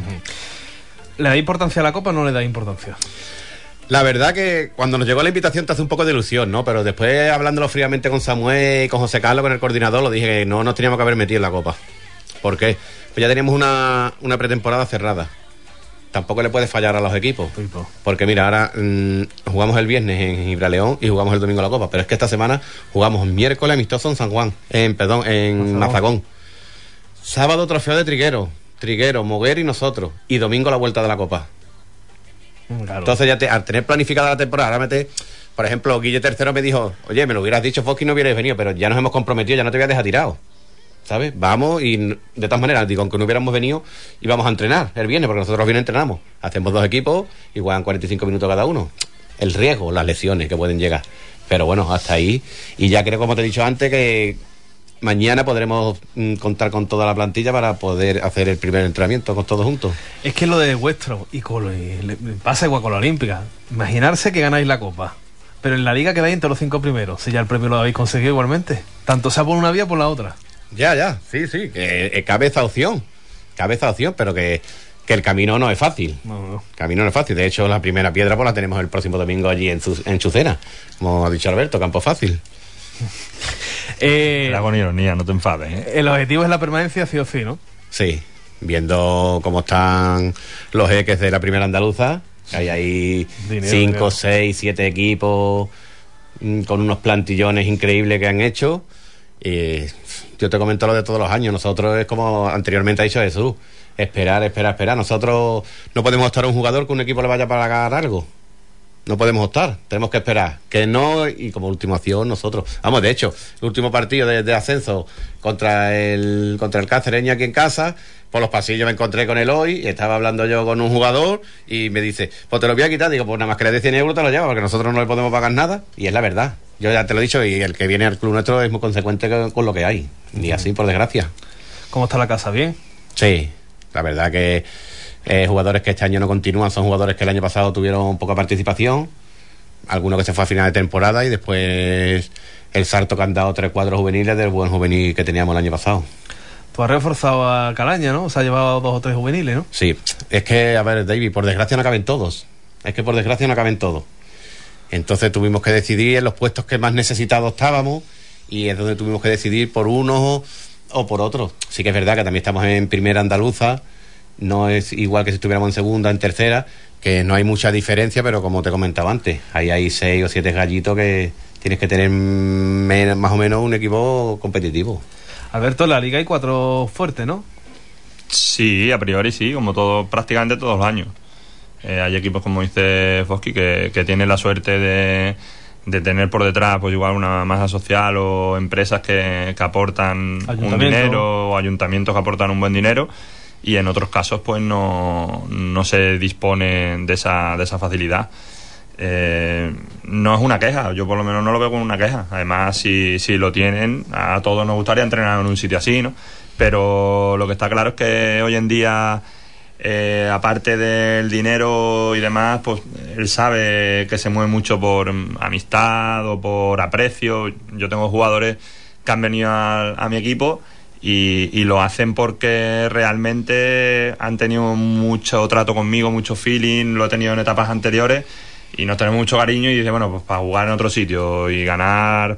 ¿Le da importancia a la Copa o no le da importancia? La verdad que cuando nos llegó la invitación te hace un poco de ilusión, ¿no? Pero después, hablándolo fríamente con Samuel y con José Carlos, con el coordinador, lo dije que no nos teníamos que haber metido en la Copa. ¿Por qué? Pues ya teníamos una, una pretemporada cerrada. Tampoco le puede fallar a los equipos. Porque mira, ahora mmm, jugamos el viernes en Gibraleón y jugamos el domingo la Copa. Pero es que esta semana jugamos miércoles amistoso en San Juan, en, perdón, en Mazagón. Sábado trofeo de Triguero, Triguero, Moguer y nosotros. Y domingo la vuelta de la Copa. Claro. Entonces ya te, al tener planificada la temporada, ahora mete, por ejemplo, Guille Tercero me dijo, oye, me lo hubieras dicho Foschi, no hubierais venido, pero ya nos hemos comprometido, ya no te voy a dejar tirado. ¿Sabes? Vamos y de todas maneras, digo, aunque no hubiéramos venido, íbamos a entrenar el viernes, porque nosotros bien entrenamos. Hacemos dos equipos y juegan cuarenta y cinco minutos cada uno. El riesgo, las lesiones que pueden llegar. Pero bueno, hasta ahí. Y ya creo, como te he dicho antes, que mañana podremos mm, contar con toda la plantilla para poder hacer el primer entrenamiento con todos juntos. Es que lo de vuestro, y, con lo, y le, pasa igual con la Olímpica. Imaginarse que ganáis la Copa, pero en la Liga quedáis entre los cinco primeros, si ya el premio lo habéis conseguido igualmente. Tanto sea por una vía por la otra. Ya, ya, sí, sí, que eh, cabe esa opción, cabe esa opción, pero que, que el camino no es fácil. No, no. El camino no es fácil. De hecho, la primera piedra pues la tenemos el próximo domingo allí en, su, en Chucena, como ha dicho Alberto, campo fácil. Eh, la con ironía, no te enfades, ¿eh? El objetivo es la permanencia, sí o sí, ¿no? Sí, viendo cómo están los jeques de la primera andaluza, hay ahí dinero, cinco, dinero. seis, siete equipos mmm, con unos plantillones increíbles que han hecho. Y yo te comento lo de todos los años. Nosotros es como anteriormente ha dicho Jesús, esperar, esperar, esperar. Nosotros no podemos optar a un jugador que un equipo le vaya a pagar algo. No podemos optar, tenemos que esperar. Que no, y como última opción nosotros. Vamos, de hecho, el último partido de, de ascenso contra el contra el Cacereño aquí en casa, por los pasillos me encontré con él hoy y estaba hablando yo con un jugador y me dice, pues te lo voy a quitar. Digo, pues nada más que le dé cien euros te lo lleva, porque nosotros no le podemos pagar nada. Y es la verdad. Yo ya te lo he dicho, y el que viene al club nuestro es muy consecuente con, con lo que hay. Y así, por desgracia. ¿Cómo está la casa? ¿Bien? Sí, la verdad que eh, jugadores que este año no continúan son jugadores que el año pasado tuvieron poca participación. Algunos que se fue a final de temporada y después el salto que han dado tres, cuatro juveniles del buen juvenil que teníamos el año pasado. Tú has reforzado a Calaña, ¿no? O sea, ha llevado dos o tres juveniles, ¿no? Sí, es que, a ver, David, por desgracia no caben todos. Es que por desgracia no caben todos. Entonces tuvimos que decidir en los puestos que más necesitados estábamos y es donde tuvimos que decidir por unos o por otros. Sí que es verdad que también estamos en primera andaluza, no es igual que si estuviéramos en segunda, en tercera, que no hay mucha diferencia, pero como te comentaba antes, ahí hay seis o siete gallitos que tienes que tener men- más o menos un equipo competitivo. Alberto, en la liga hay cuatro fuertes, ¿no? Sí, a priori sí, como todo, prácticamente todos los años. Eh, hay equipos, como dice Fosky, que, que tienen la suerte de, de tener por detrás pues igual una masa social o empresas que, que aportan un dinero, o ayuntamientos que aportan un buen dinero, y en otros casos pues no, no se dispone de esa, de esa facilidad. Eh, no es una queja, yo por lo menos no lo veo como una queja. Además, si, si lo tienen, a todos nos gustaría entrenar en un sitio así, ¿no? Pero lo que está claro es que hoy en día, eh, aparte del dinero y demás, pues él sabe que se mueve mucho por amistad o por aprecio. Yo tengo jugadores que han venido a, a mi equipo y, y lo hacen porque realmente han tenido mucho trato conmigo, mucho feeling, lo he tenido en etapas anteriores y nos tenemos mucho cariño, y dice, bueno, pues para jugar en otro sitio y ganar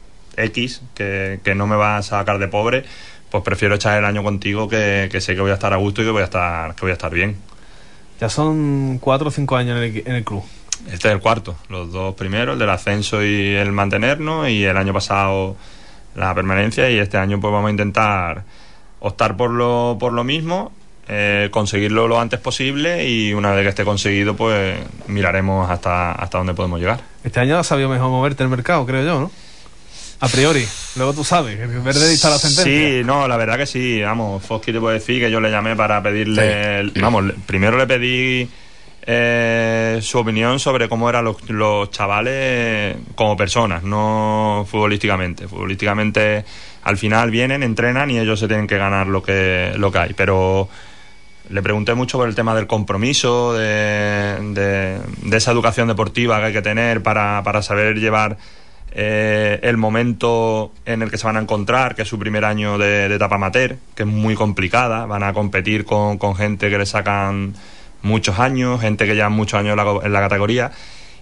X, que, que no me va a sacar de pobre, pues prefiero echar el año contigo, que, que sé que voy a estar a gusto y que voy a estar, que voy a estar bien. Ya son cuatro o cinco años en el, en el club. Este es el cuarto, los dos primeros, el del ascenso y el mantenernos, y el año pasado la permanencia, y este año pues vamos a intentar optar por lo, por lo mismo, eh, conseguirlo lo antes posible, y una vez que esté conseguido pues miraremos hasta, hasta dónde podemos llegar. Este año has sabido mejor moverte en el mercado, creo yo, ¿no? A priori, luego tú sabes, que verde dicta la sentencia. Sí, no, la verdad que sí, vamos, Fosky te puede decir que yo le llamé para pedirle, sí. vamos, le, primero le pedí eh, su opinión sobre cómo eran los, los chavales como personas, no futbolísticamente. Futbolísticamente al final vienen, entrenan y ellos se tienen que ganar lo que, lo que hay, pero le pregunté mucho por el tema del compromiso, de, de, de esa educación deportiva que hay que tener para, para saber llevar Eh, el momento en el que se van a encontrar, que es su primer año de, de etapa amateur, que es muy complicada. Van a competir con, con gente que le sacan muchos años, gente que lleva muchos años en la, en la categoría,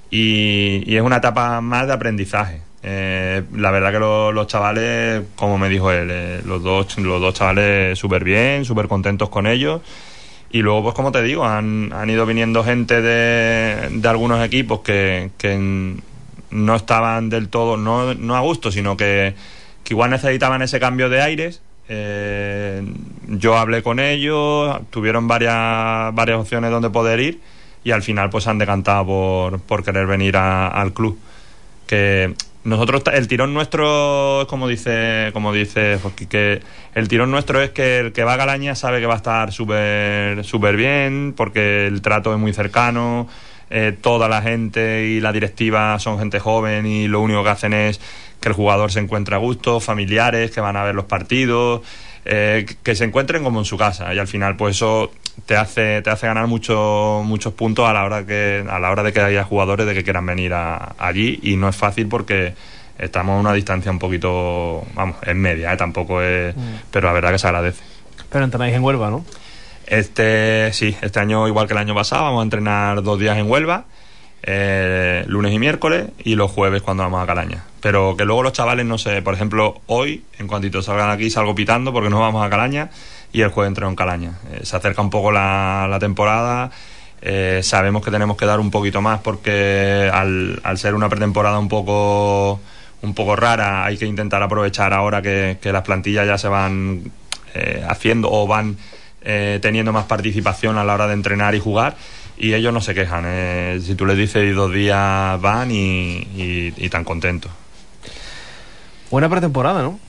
y, y es una etapa más de aprendizaje. Eh, la verdad que lo, los chavales, como me dijo él, eh, los dos los dos chavales súper bien, súper contentos con ellos. Y luego, pues como te digo, han, han ido viniendo gente de, de algunos equipos que, que en, no estaban del todo, no, no a gusto, sino que, que igual necesitaban ese cambio de aires. Eh, yo hablé con ellos, tuvieron varias, varias opciones donde poder ir, y al final pues han decantado por, por querer venir a, al club. Que nosotros, el tirón nuestro es como dice, como dice Fosky, que el tirón nuestro es que el que va a Galaña sabe que va a estar súper súper bien, porque el trato es muy cercano. Eh, toda la gente y la directiva son gente joven, y lo único que hacen es que el jugador se encuentre a gusto, familiares que van a ver los partidos, eh, que se encuentren como en su casa, y al final pues eso te hace te hace ganar mucho, muchos puntos a la hora que a la hora de que haya jugadores de que quieran venir a, allí, y no es fácil porque estamos a una distancia un poquito, vamos, es media, ¿eh? Tampoco es, mm. pero la verdad que se agradece. Pero entrenáis en Huelva, ¿no? Este sí, este año igual que el año pasado vamos a entrenar dos días en Huelva, eh, lunes y miércoles, y los jueves cuando vamos a Calaña. Pero que luego los chavales, no sé, por ejemplo, hoy, en cuantito salgan aquí, salgo pitando porque no vamos a Calaña, y el jueves entreno en Calaña. Eh, se acerca un poco la, la temporada, eh, sabemos que tenemos que dar un poquito más porque al, al ser una pretemporada un poco, un poco rara, hay que intentar aprovechar ahora que, que las plantillas ya se van eh, haciendo o van Eh, teniendo más participación a la hora de entrenar y jugar, y ellos no se quejan. Eh, si tú les dices dos días van y, y, y tan contentos. Buena pretemporada, ¿no?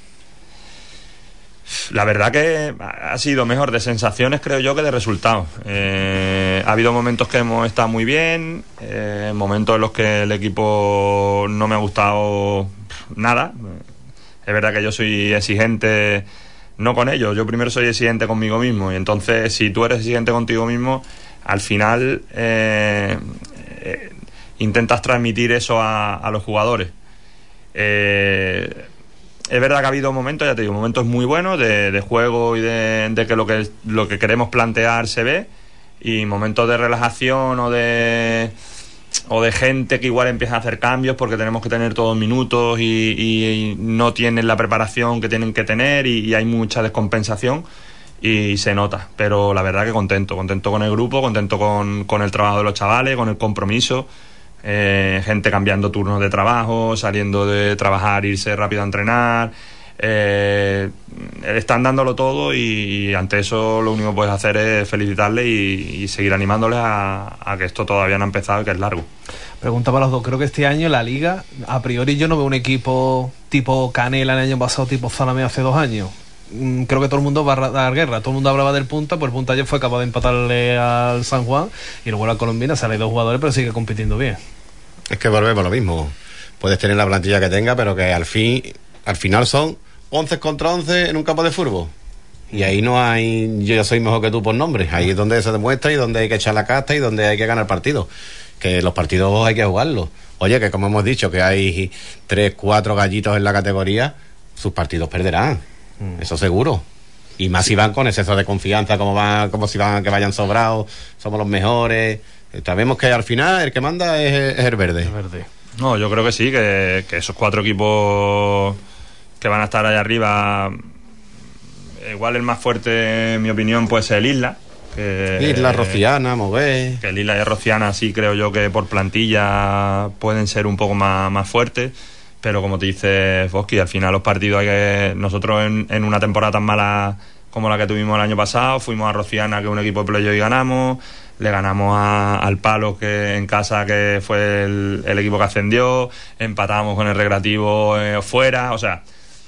La verdad que ha sido mejor de sensaciones, creo yo, que de resultados. Eh, ha habido momentos que hemos estado muy bien, eh, momentos en los que el equipo no me ha gustado nada. Es verdad que yo soy exigente, no con ellos, yo primero soy exigente conmigo mismo, y entonces si tú eres exigente contigo mismo, al final eh, eh, intentas transmitir eso a, a los jugadores. Eh, es verdad que ha habido momentos, ya te digo, momentos muy buenos de, de juego y de, de que lo que lo que queremos plantear se ve, y momentos de relajación o de o de gente que igual empieza a hacer cambios porque tenemos que tener todos minutos y, y, y no tienen la preparación que tienen que tener y, y hay mucha descompensación y se nota, pero la verdad que contento, contento con el grupo, contento con, con el trabajo de los chavales, con el compromiso, eh, gente cambiando turnos de trabajo, saliendo de trabajar, irse rápido a entrenar, eh, están dándolo todo y, y ante eso lo único que puedes hacer es felicitarles y, y seguir animándoles a, a que esto todavía no ha empezado y que es largo. Pregunta para los dos, creo que este año la Liga, a priori yo no veo un equipo tipo Canela el año pasado, tipo Zalamea hace dos años. Creo que todo el mundo va a dar guerra, todo el mundo hablaba del Punta, pues el Punta ayer fue capaz de empatarle al San Juan y luego la Colombina sale dos jugadores pero sigue compitiendo bien. Es que volvemos a lo mismo, puedes tener la plantilla que tenga pero que al fin al final son once contra once en un campo de fútbol y ahí no hay yo ya soy mejor que tú por nombre, ahí es donde se demuestra y donde hay que echar la casta y donde hay que ganar partidos, que los partidos hay que jugarlos. Oye, que como hemos dicho que hay tres, cuatro gallitos en la categoría, sus partidos perderán. Eso seguro. Y más si van con exceso de confianza, como van, como si van que vayan sobrados, somos los mejores. Sabemos que al final el que manda es, es el verde. El verde. No, yo creo que sí, que, que esos cuatro equipos que van a estar allá arriba, igual el más fuerte, en mi opinión, puede ser el Isla. Que, Isla, Rociana, Mogué. Que el Isla y Rociana sí creo yo que por plantilla pueden ser un poco más, más fuertes. Pero como te dice Fosky, al final los partidos hay que... Nosotros en, en una temporada tan mala como la que tuvimos el año pasado, fuimos a Rociana, que es un equipo de playoff, y ganamos. Le ganamos a, al Palo, que en casa, que fue el, el equipo que ascendió. Empatamos con el Recreativo eh, fuera. O sea,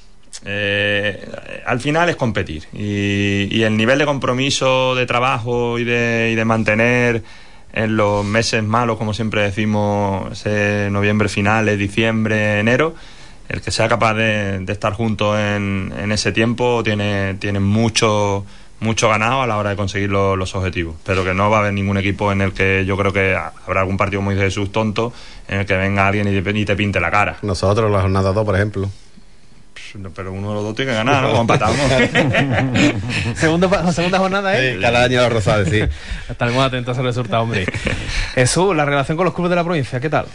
eh, al final es competir. Y, y el nivel de compromiso, de trabajo y de, y de mantener... en los meses malos, como siempre decimos, ese noviembre finales, diciembre, enero, el que sea capaz de, de estar juntos en, en ese tiempo tiene, tiene mucho, mucho ganado a la hora de conseguir lo, los objetivos. Pero que no va a haber ningún equipo en el que yo creo que habrá algún partido, muy de sus tontos, en el que venga alguien y te, y te pinte la cara. Nosotros, la jornada dos, por ejemplo. Pero uno de los dos tiene que ganar, ¿no? O empatamos. segunda, segunda jornada, ¿eh? Sí, cada año los Rosales, sí. Estaremos atentos a ese resultado, hombre. Jesús, la relación con los clubes de la provincia, ¿qué tal?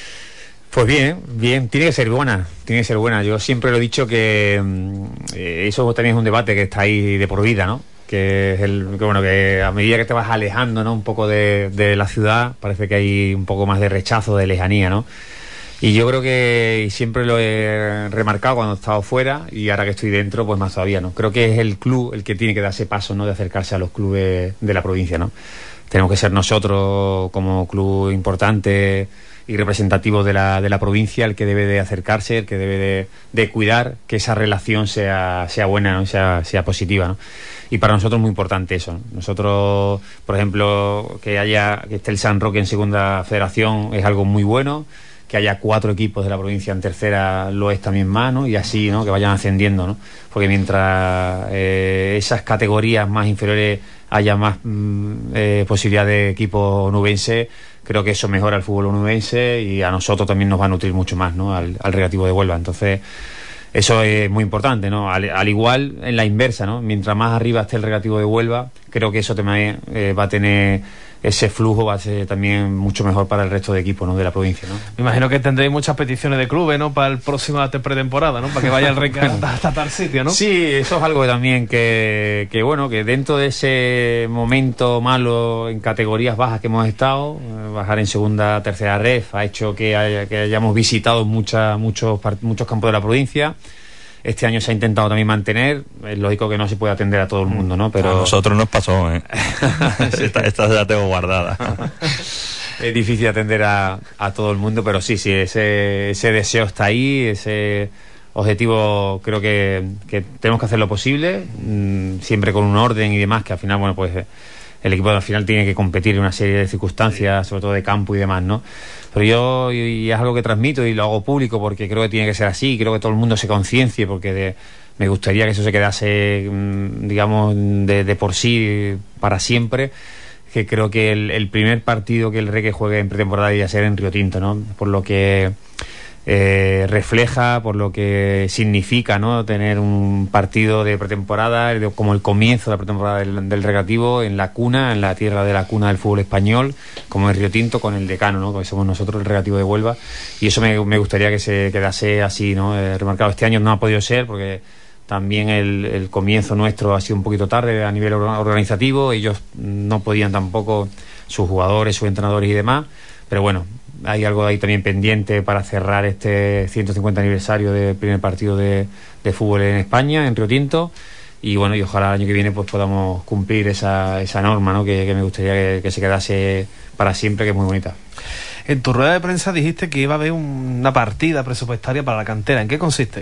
Pues bien, bien, tiene que ser buena, tiene que ser buena. Yo siempre lo he dicho que eh, eso también es un debate que está ahí de por vida, ¿no? Que es el que bueno que a medida que te vas alejando, ¿no? Un poco de, de la ciudad, parece que hay un poco más de rechazo, de lejanía, ¿no? Y yo creo que y siempre lo he remarcado cuando he estado fuera y ahora que estoy dentro, pues más todavía, ¿no? Creo que es el club el que tiene que darse paso, ¿no? De acercarse a los clubes de la provincia, ¿no? Tenemos que ser nosotros como club importante y representativo de la, de la provincia el que debe de acercarse, el que debe de, de cuidar que esa relación sea, sea buena, ¿no? sea, sea positiva, ¿no? Y para nosotros es muy importante eso, ¿no? Nosotros, por ejemplo, que haya que esté el San Roque en segunda federación es algo muy bueno. Que haya cuatro equipos de la provincia en tercera lo es también más, ¿no? Y así, ¿no? Que vayan ascendiendo, ¿no? Porque mientras eh, esas categorías más inferiores haya más mm, eh, posibilidad de equipo onubense, creo que eso mejora el fútbol onubense y a nosotros también nos va a nutrir mucho más, ¿no? Al, al Recreativo de Huelva. Entonces, eso es muy importante, ¿no? Al, al igual en la inversa, ¿no? Mientras más arriba esté el Recreativo de Huelva, creo que eso también eh, va a tener... ese flujo va a ser también mucho mejor para el resto de equipos, ¿no? De la provincia, ¿no? Me imagino que tendréis muchas peticiones de clubes, ¿no? Para el próximo pretemporada, ¿no? Para que vaya el Reca hasta, hasta tal sitio, ¿no? Sí, eso es algo también que, que bueno, que dentro de ese momento malo en categorías bajas que hemos estado, bajar en segunda, tercera ref, ha hecho que, haya, que hayamos visitado mucha, muchos, muchos campos de la provincia. Este año se ha intentado también mantener. Es lógico que no se puede atender a todo el mundo, ¿no? Pero a nosotros nos pasó, ¿eh? esta, esta la tengo guardada. Es difícil atender a, a todo el mundo, pero sí, sí, ese, ese deseo está ahí, ese objetivo creo que, que tenemos que hacer lo posible, mmm, siempre con un orden y demás, que al final, bueno, pues el equipo al final tiene que competir en una serie de circunstancias, sobre todo de campo y demás, ¿no? Pero yo, y es algo que transmito y lo hago público porque creo que tiene que ser así, creo que todo el mundo se conciencie, porque de, me gustaría que eso se quedase, digamos, de, de por sí para siempre, que creo que el, el primer partido que el Reque juegue en pretemporada iba a ser en Río Tinto, ¿no? Por lo que eh, refleja por lo que significa, ¿no?, tener un partido de pretemporada, como el comienzo de la pretemporada del, del Recreativo, en la cuna, en la tierra de la cuna del fútbol español, como el Río Tinto, con el decano, ¿no?, que somos nosotros, el Recreativo de Huelva, y eso me, me gustaría que se quedase así, ¿no?, eh, remarcado. Este año no ha podido ser porque también el, el comienzo nuestro ha sido un poquito tarde a nivel organizativo, ellos no podían tampoco, sus jugadores, sus entrenadores y demás, pero bueno, hay algo ahí también pendiente para cerrar este ciento cincuenta aniversario del primer partido de, de fútbol en España, en Río Tinto, y bueno, y ojalá el año que viene pues podamos cumplir esa, esa norma, ¿no?, que, que me gustaría que, que se quedase para siempre, que es muy bonita. En tu rueda de prensa dijiste que iba a haber una partida presupuestaria para la cantera. ¿En qué consiste?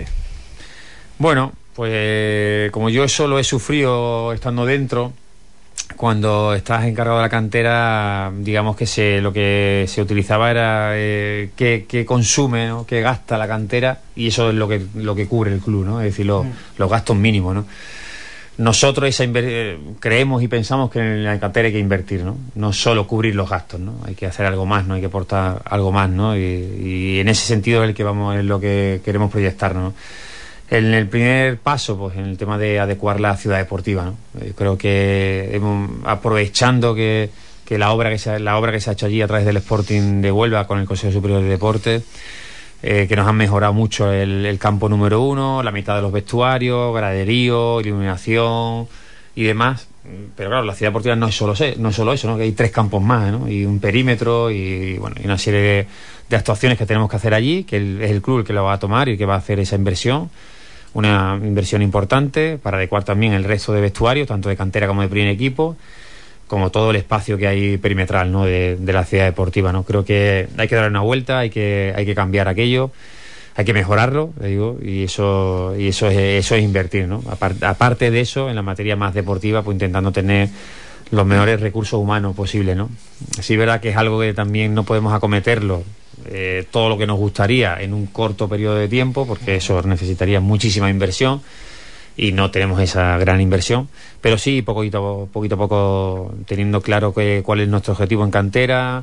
Bueno, pues como yo eso lo he sufrido estando dentro, cuando estás encargado de la cantera, digamos que se, lo que se utilizaba era eh, qué, qué consume, ¿no?, qué gasta la cantera, y eso es lo que lo que cubre el club, ¿no?, es decir, lo, mm. los gastos mínimos, ¿no? Nosotros esa inver- creemos y pensamos que en la cantera hay que invertir, ¿no? No solo cubrir los gastos, ¿no? Hay que hacer algo más, ¿no? Hay que aportar algo más, ¿no? Y, y en ese sentido es el que vamos, es lo que queremos proyectarnos, ¿no? En el primer paso, pues en el tema de adecuar la ciudad deportiva, ¿no? Eh, creo que hemos, aprovechando que, que la obra que se la obra que se ha hecho allí a través del Sporting de Huelva con el Consejo Superior de Deportes, eh, que nos han mejorado mucho el, el campo número uno, la mitad de los vestuarios, graderío, iluminación y demás. Pero claro, la ciudad deportiva no es solo, no es solo eso, ¿no?, que hay tres campos más, ¿no?, y un perímetro y, bueno, y una serie de, de actuaciones que tenemos que hacer allí, que el, es el club el que lo va a tomar y el que va a hacer esa inversión. Una inversión importante para adecuar también el resto de vestuarios, tanto de cantera como de primer equipo, como todo el espacio que hay perimetral, ¿no?, de, de la ciudad deportiva, ¿no? Creo que hay que darle una vuelta, hay que hay que cambiar aquello, hay que mejorarlo, le digo, y eso y eso es eso es invertir, ¿no? Aparte, aparte de eso, en la materia más deportiva, pues intentando tener los mejores recursos humanos posibles, ¿no? Sí, es verdad que es algo que también no podemos acometerlo Eh, todo lo que nos gustaría en un corto periodo de tiempo, porque eso necesitaría muchísima inversión y no tenemos esa gran inversión, pero sí poquito, poquito a poco teniendo claro que, cuál es nuestro objetivo en cantera,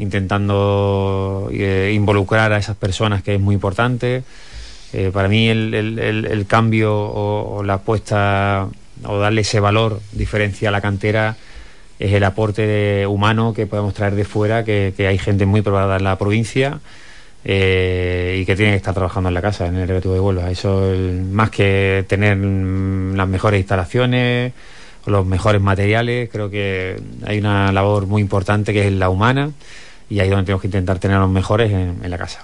intentando eh, involucrar a esas personas, que es muy importante. Eh, para mí el, el, el, el cambio o, o la apuesta o darle ese valor diferencial a la cantera es el aporte de, humano que podemos traer de fuera, que, que hay gente muy preparada en la provincia eh, y que tiene que estar trabajando en la casa, en el Recreativo de Huelva. Eso es más que tener las mejores instalaciones o los mejores materiales. Creo que hay una labor muy importante que es la humana, y ahí es donde tenemos que intentar tener los mejores en, en la casa.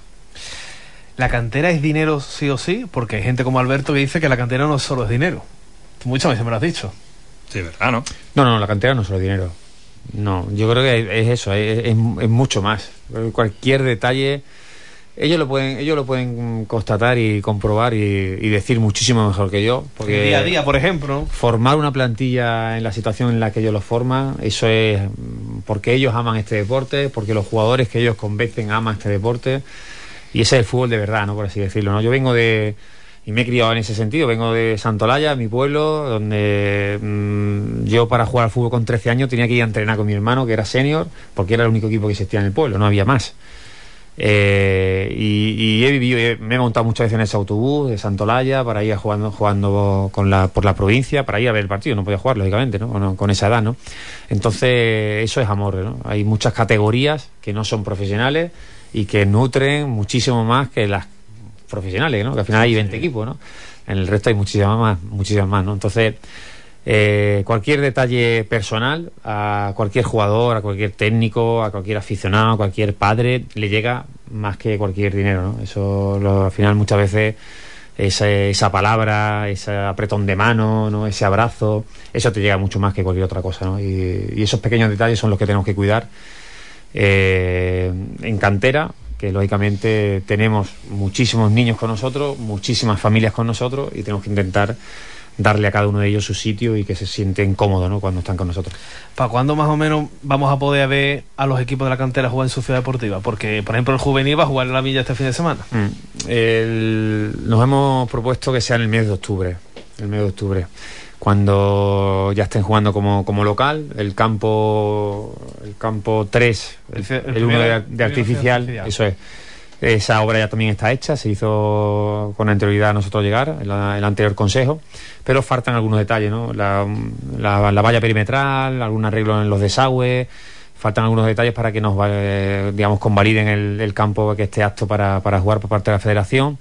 ¿La cantera es dinero sí o sí? Porque hay gente como Alberto que dice que la cantera no solo es dinero. Muchas veces me lo has dicho. Sí, ¿verdad, no? No, no, la cantera no es solo dinero. No, yo creo que es eso, es, es, es mucho más. Cualquier detalle, ellos lo pueden ellos lo pueden constatar y comprobar y, y decir muchísimo mejor que yo. Porque el día a día, por ejemplo. Formar una plantilla en la situación en la que ellos lo forman, eso es porque ellos aman este deporte, porque los jugadores que ellos convencen aman este deporte, y ese es el fútbol de verdad, ¿no?, por así decirlo, ¿no? Yo vengo de... y me he criado en ese sentido, vengo de Santolaya, mi pueblo, donde mmm, yo para jugar al fútbol con trece años tenía que ir a entrenar con mi hermano, que era senior, porque era el único equipo que existía en el pueblo, no había más. Eh, y, y he vivido, he, me he montado muchas veces en ese autobús de Santolaya para ir jugando, jugando con la, por la provincia, para ir a ver el partido, no podía jugar, lógicamente, ¿no? Con, con esa edad, ¿no? Entonces, eso es amor, ¿no? Hay muchas categorías que no son profesionales y que nutren muchísimo más que las profesionales, ¿no? Que al final hay veinte equipos, ¿no? En el resto hay muchísimas más, muchísimas más, ¿no? Entonces, eh, cualquier detalle personal a cualquier jugador, a cualquier técnico, a cualquier aficionado, a cualquier padre, le llega más que cualquier dinero, ¿no? Eso lo, al final muchas veces esa, esa palabra, ese apretón de mano, ¿no?, ese abrazo, eso te llega mucho más que cualquier otra cosa, ¿no? Y, y esos pequeños detalles son los que tenemos que cuidar eh, en cantera, que lógicamente tenemos muchísimos niños con nosotros, muchísimas familias con nosotros, y tenemos que intentar darle a cada uno de ellos su sitio y que se sienten cómodos, ¿no?, cuando están con nosotros. ¿Para cuándo más o menos vamos a poder ver a los equipos de la cantera jugar en su ciudad deportiva? Porque, por ejemplo, el juvenil va a jugar en la Villa este fin de semana. Mm. El, nos hemos propuesto que sea en el mes de octubre, el mes de octubre, cuando ya estén jugando como, como local. El campo el campo tres, el, el, el uno de, de artificial, artificial, eso es, Esa obra ya también está hecha, se hizo con anterioridad a nosotros llegar, en la, el anterior consejo, pero faltan algunos detalles, ¿no? La, la, la valla perimetral, algún arreglo en los desagües, faltan algunos detalles para que nos, eh, digamos, convaliden el, el campo que esté apto para, para jugar por parte de la Federación.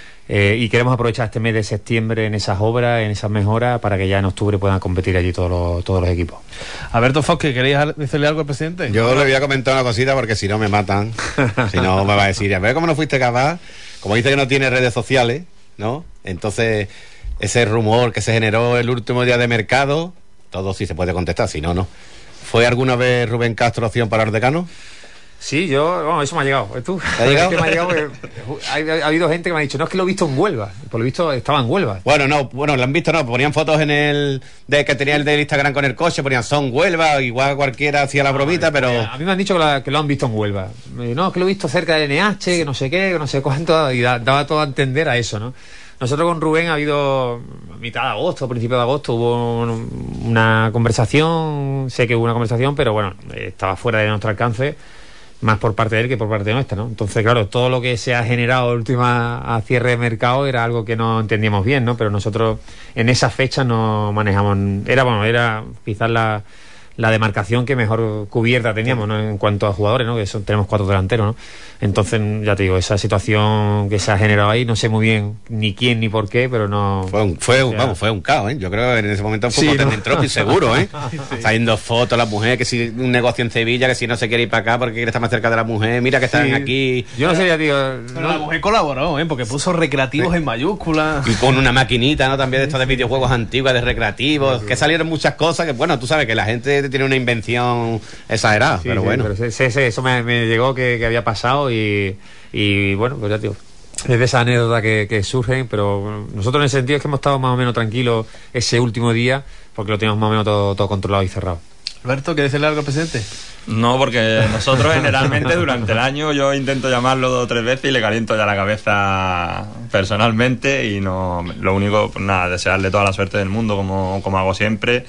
Eh, y queremos aprovechar este mes de septiembre en esas obras, en esas mejoras, para que ya en octubre puedan competir allí todos los, todos los equipos. Alberto Fosque, ¿queréis decirle algo al presidente? Yo le voy a comentar una cosita porque si no me matan. Si no me va a decir, a ver cómo no fuiste capaz. Como dice que no tiene redes sociales, ¿no? Entonces, ese rumor que se generó el último día de mercado, todo sí se puede contestar, si no, no. ¿Fue alguna vez Rubén Castro opción para los decanos? Sí, yo, bueno, eso me ha llegado. ¿Tú? ¿Te ha llegado? Es que me ha llegado porque ha, ha habido gente que me ha dicho, no, es que lo he visto en Huelva. Por lo visto estaba en Huelva. Bueno, no, bueno, lo han visto, no, ponían fotos en el de que tenía el del Instagram con el coche, ponían son Huelva, igual cualquiera hacía la bromita, pero... A mí me han dicho que, la, que lo han visto en Huelva. No, es que lo he visto cerca del N H, que no sé qué, que no sé cuánto, y da, daba todo a entender a eso, ¿no? Nosotros con Rubén ha habido, a mitad de agosto, principio de agosto, hubo un, una conversación, sé que hubo una conversación, pero bueno, estaba fuera de nuestro alcance, más por parte de él que por parte nuestra, ¿no? Entonces, claro, todo lo que se ha generado última a cierre de mercado era algo que no entendíamos bien, ¿no? Pero nosotros en esa fecha no manejamos, era bueno, era quizás la, la demarcación que mejor cubierta teníamos, ¿no? En cuanto a jugadores, ¿no? Que son, tenemos cuatro delanteros, ¿no? Entonces, ya te digo, esa situación que se ha generado ahí, no sé muy bien ni quién ni por qué, pero no... Fue un, fue un, vamos, fue un caos, ¿eh? Yo creo que en ese momento fue un poco ¿no? seguro, ¿eh? Sí. Saliendo fotos, las mujeres, que si un negocio en Sevilla, que si no se quiere ir para acá porque quiere estar más cerca de la mujer, mira que están sí. aquí... Yo no sé, ya tío... Pero no... la mujer colaboró, ¿eh? Porque puso recreativos sí. en mayúsculas. Y con una maquinita, ¿no? También de estos de videojuegos antiguos, de recreativos, sí. que salieron muchas cosas que, bueno, tú sabes que la gente tiene una invención exagerada, sí, pero sí, bueno. Pero sí, sí, eso me, me llegó que, que había pasado y... Y bueno, pues ya digo, es de esa anécdota que, que surgen, pero nosotros en ese sentido es que hemos estado más o menos tranquilos ese último día porque lo teníamos más o menos todo, todo controlado y cerrado. Alberto, ¿quieres decirle algo al presidente? No, porque nosotros generalmente durante el año yo intento llamarlo dos o tres veces y le caliento ya la cabeza personalmente y no, lo único, pues nada, desearle toda la suerte del mundo como, como hago siempre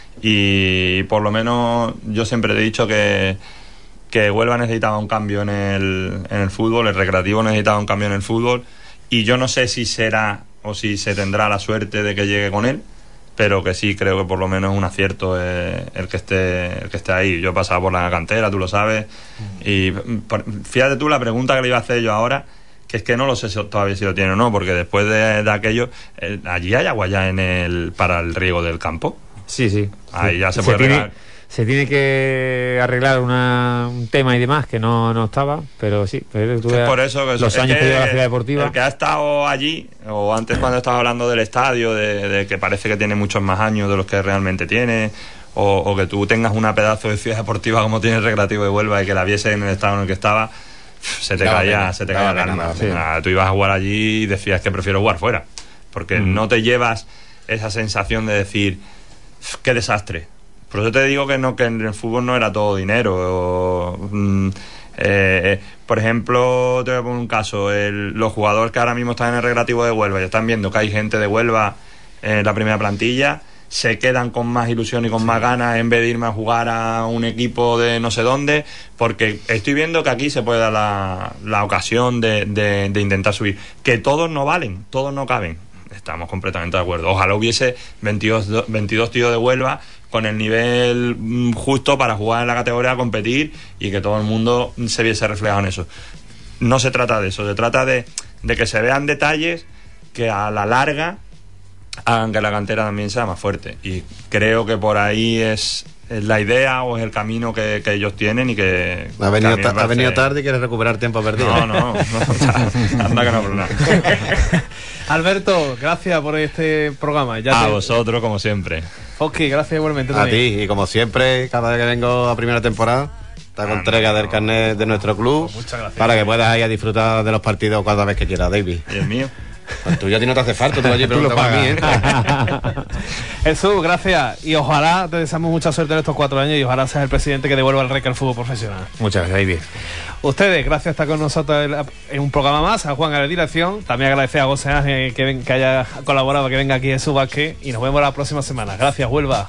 y por lo menos yo siempre he dicho que que Huelva necesitaba un cambio en el, en el fútbol, el Recreativo necesitaba un cambio en el fútbol y yo no sé si será o si se tendrá la suerte de que llegue con él, pero que sí creo que por lo menos es un acierto eh, el que esté el que esté ahí. Yo he pasado por la cantera, tú lo sabes, y por, fíjate tú la pregunta que le iba a hacer yo ahora, que es que no lo sé si, todavía si lo tiene o no, porque después de, de aquello, eh, allí hay agua ya en el para el riego del campo. Sí, sí. Ahí sí. ya se, se puede tiene... regar. Se tiene que arreglar una, un tema y demás que no, no estaba, pero sí. Pero tú es por eso que los eso, años es que que lleva la ciudad deportiva. El que ha estado allí, o antes cuando estaba hablando del estadio, de, de que parece que tiene muchos más años de los que realmente tiene, o, o que tú tengas una pedazo de ciudad deportiva como tiene el Recreativo de Huelva y que la viese en el estado en el que estaba, se te caía, pena, se te caía el alma. Sí. Tú ibas a jugar allí y decías que prefiero jugar fuera, porque mm. no te llevas esa sensación de decir, qué desastre. Por eso te digo que no, que en el fútbol no era todo dinero. O, mm, eh, por ejemplo, te voy a poner un caso. El, los jugadores que ahora mismo están en el Recreativo de Huelva y están viendo que hay gente de Huelva en la primera plantilla, se quedan con más ilusión y con sí. más ganas en vez de irme a jugar a un equipo de no sé dónde, porque estoy viendo que aquí se puede dar la, la ocasión de, de, de intentar subir. Que todos no valen, todos no caben. Estamos completamente de acuerdo. Ojalá hubiese veintidós, veintidós tíos de Huelva con el nivel justo para jugar en la categoría, competir y que todo el mundo se viese reflejado en eso. No se trata de eso, se trata de, de que se vean detalles que a la larga hagan que la cantera también sea más fuerte. Y creo que por ahí es, es la idea o es el camino que, que ellos tienen y que... Ha venido, que ta- parece... ha venido tarde y quieres recuperar tiempo perdido. No, no, no. Anda que no, pero no. Alberto, gracias por este programa. Ya a te... vosotros, como siempre. Fosqui, gracias igualmente a también. ti, y como siempre, cada vez que vengo a primera temporada, te hago ah, entrega no, del carnet de nuestro club, pues muchas gracias, para que puedas ir a disfrutar de los partidos cada vez que quieras, David. ¿Y el mío? Pues tú ya a ti no te hace falta, tú allí preguntas para mí, ¿eh? Jesús, gracias. Y ojalá te deseamos mucha suerte en estos cuatro años y ojalá seas el presidente que devuelva el Rec al fútbol profesional. Muchas gracias, David. Ustedes, gracias por estar con nosotros en un programa más. A Juan a la dirección. También agradecer a José Ángel que, ven, que haya colaborado, que venga aquí Jesús Vázquez. Y nos vemos la próxima semana. Gracias, Huelva.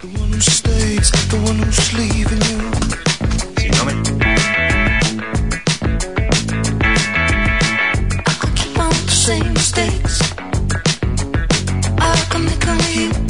Si no me... same mistakes. I can make 'em with you.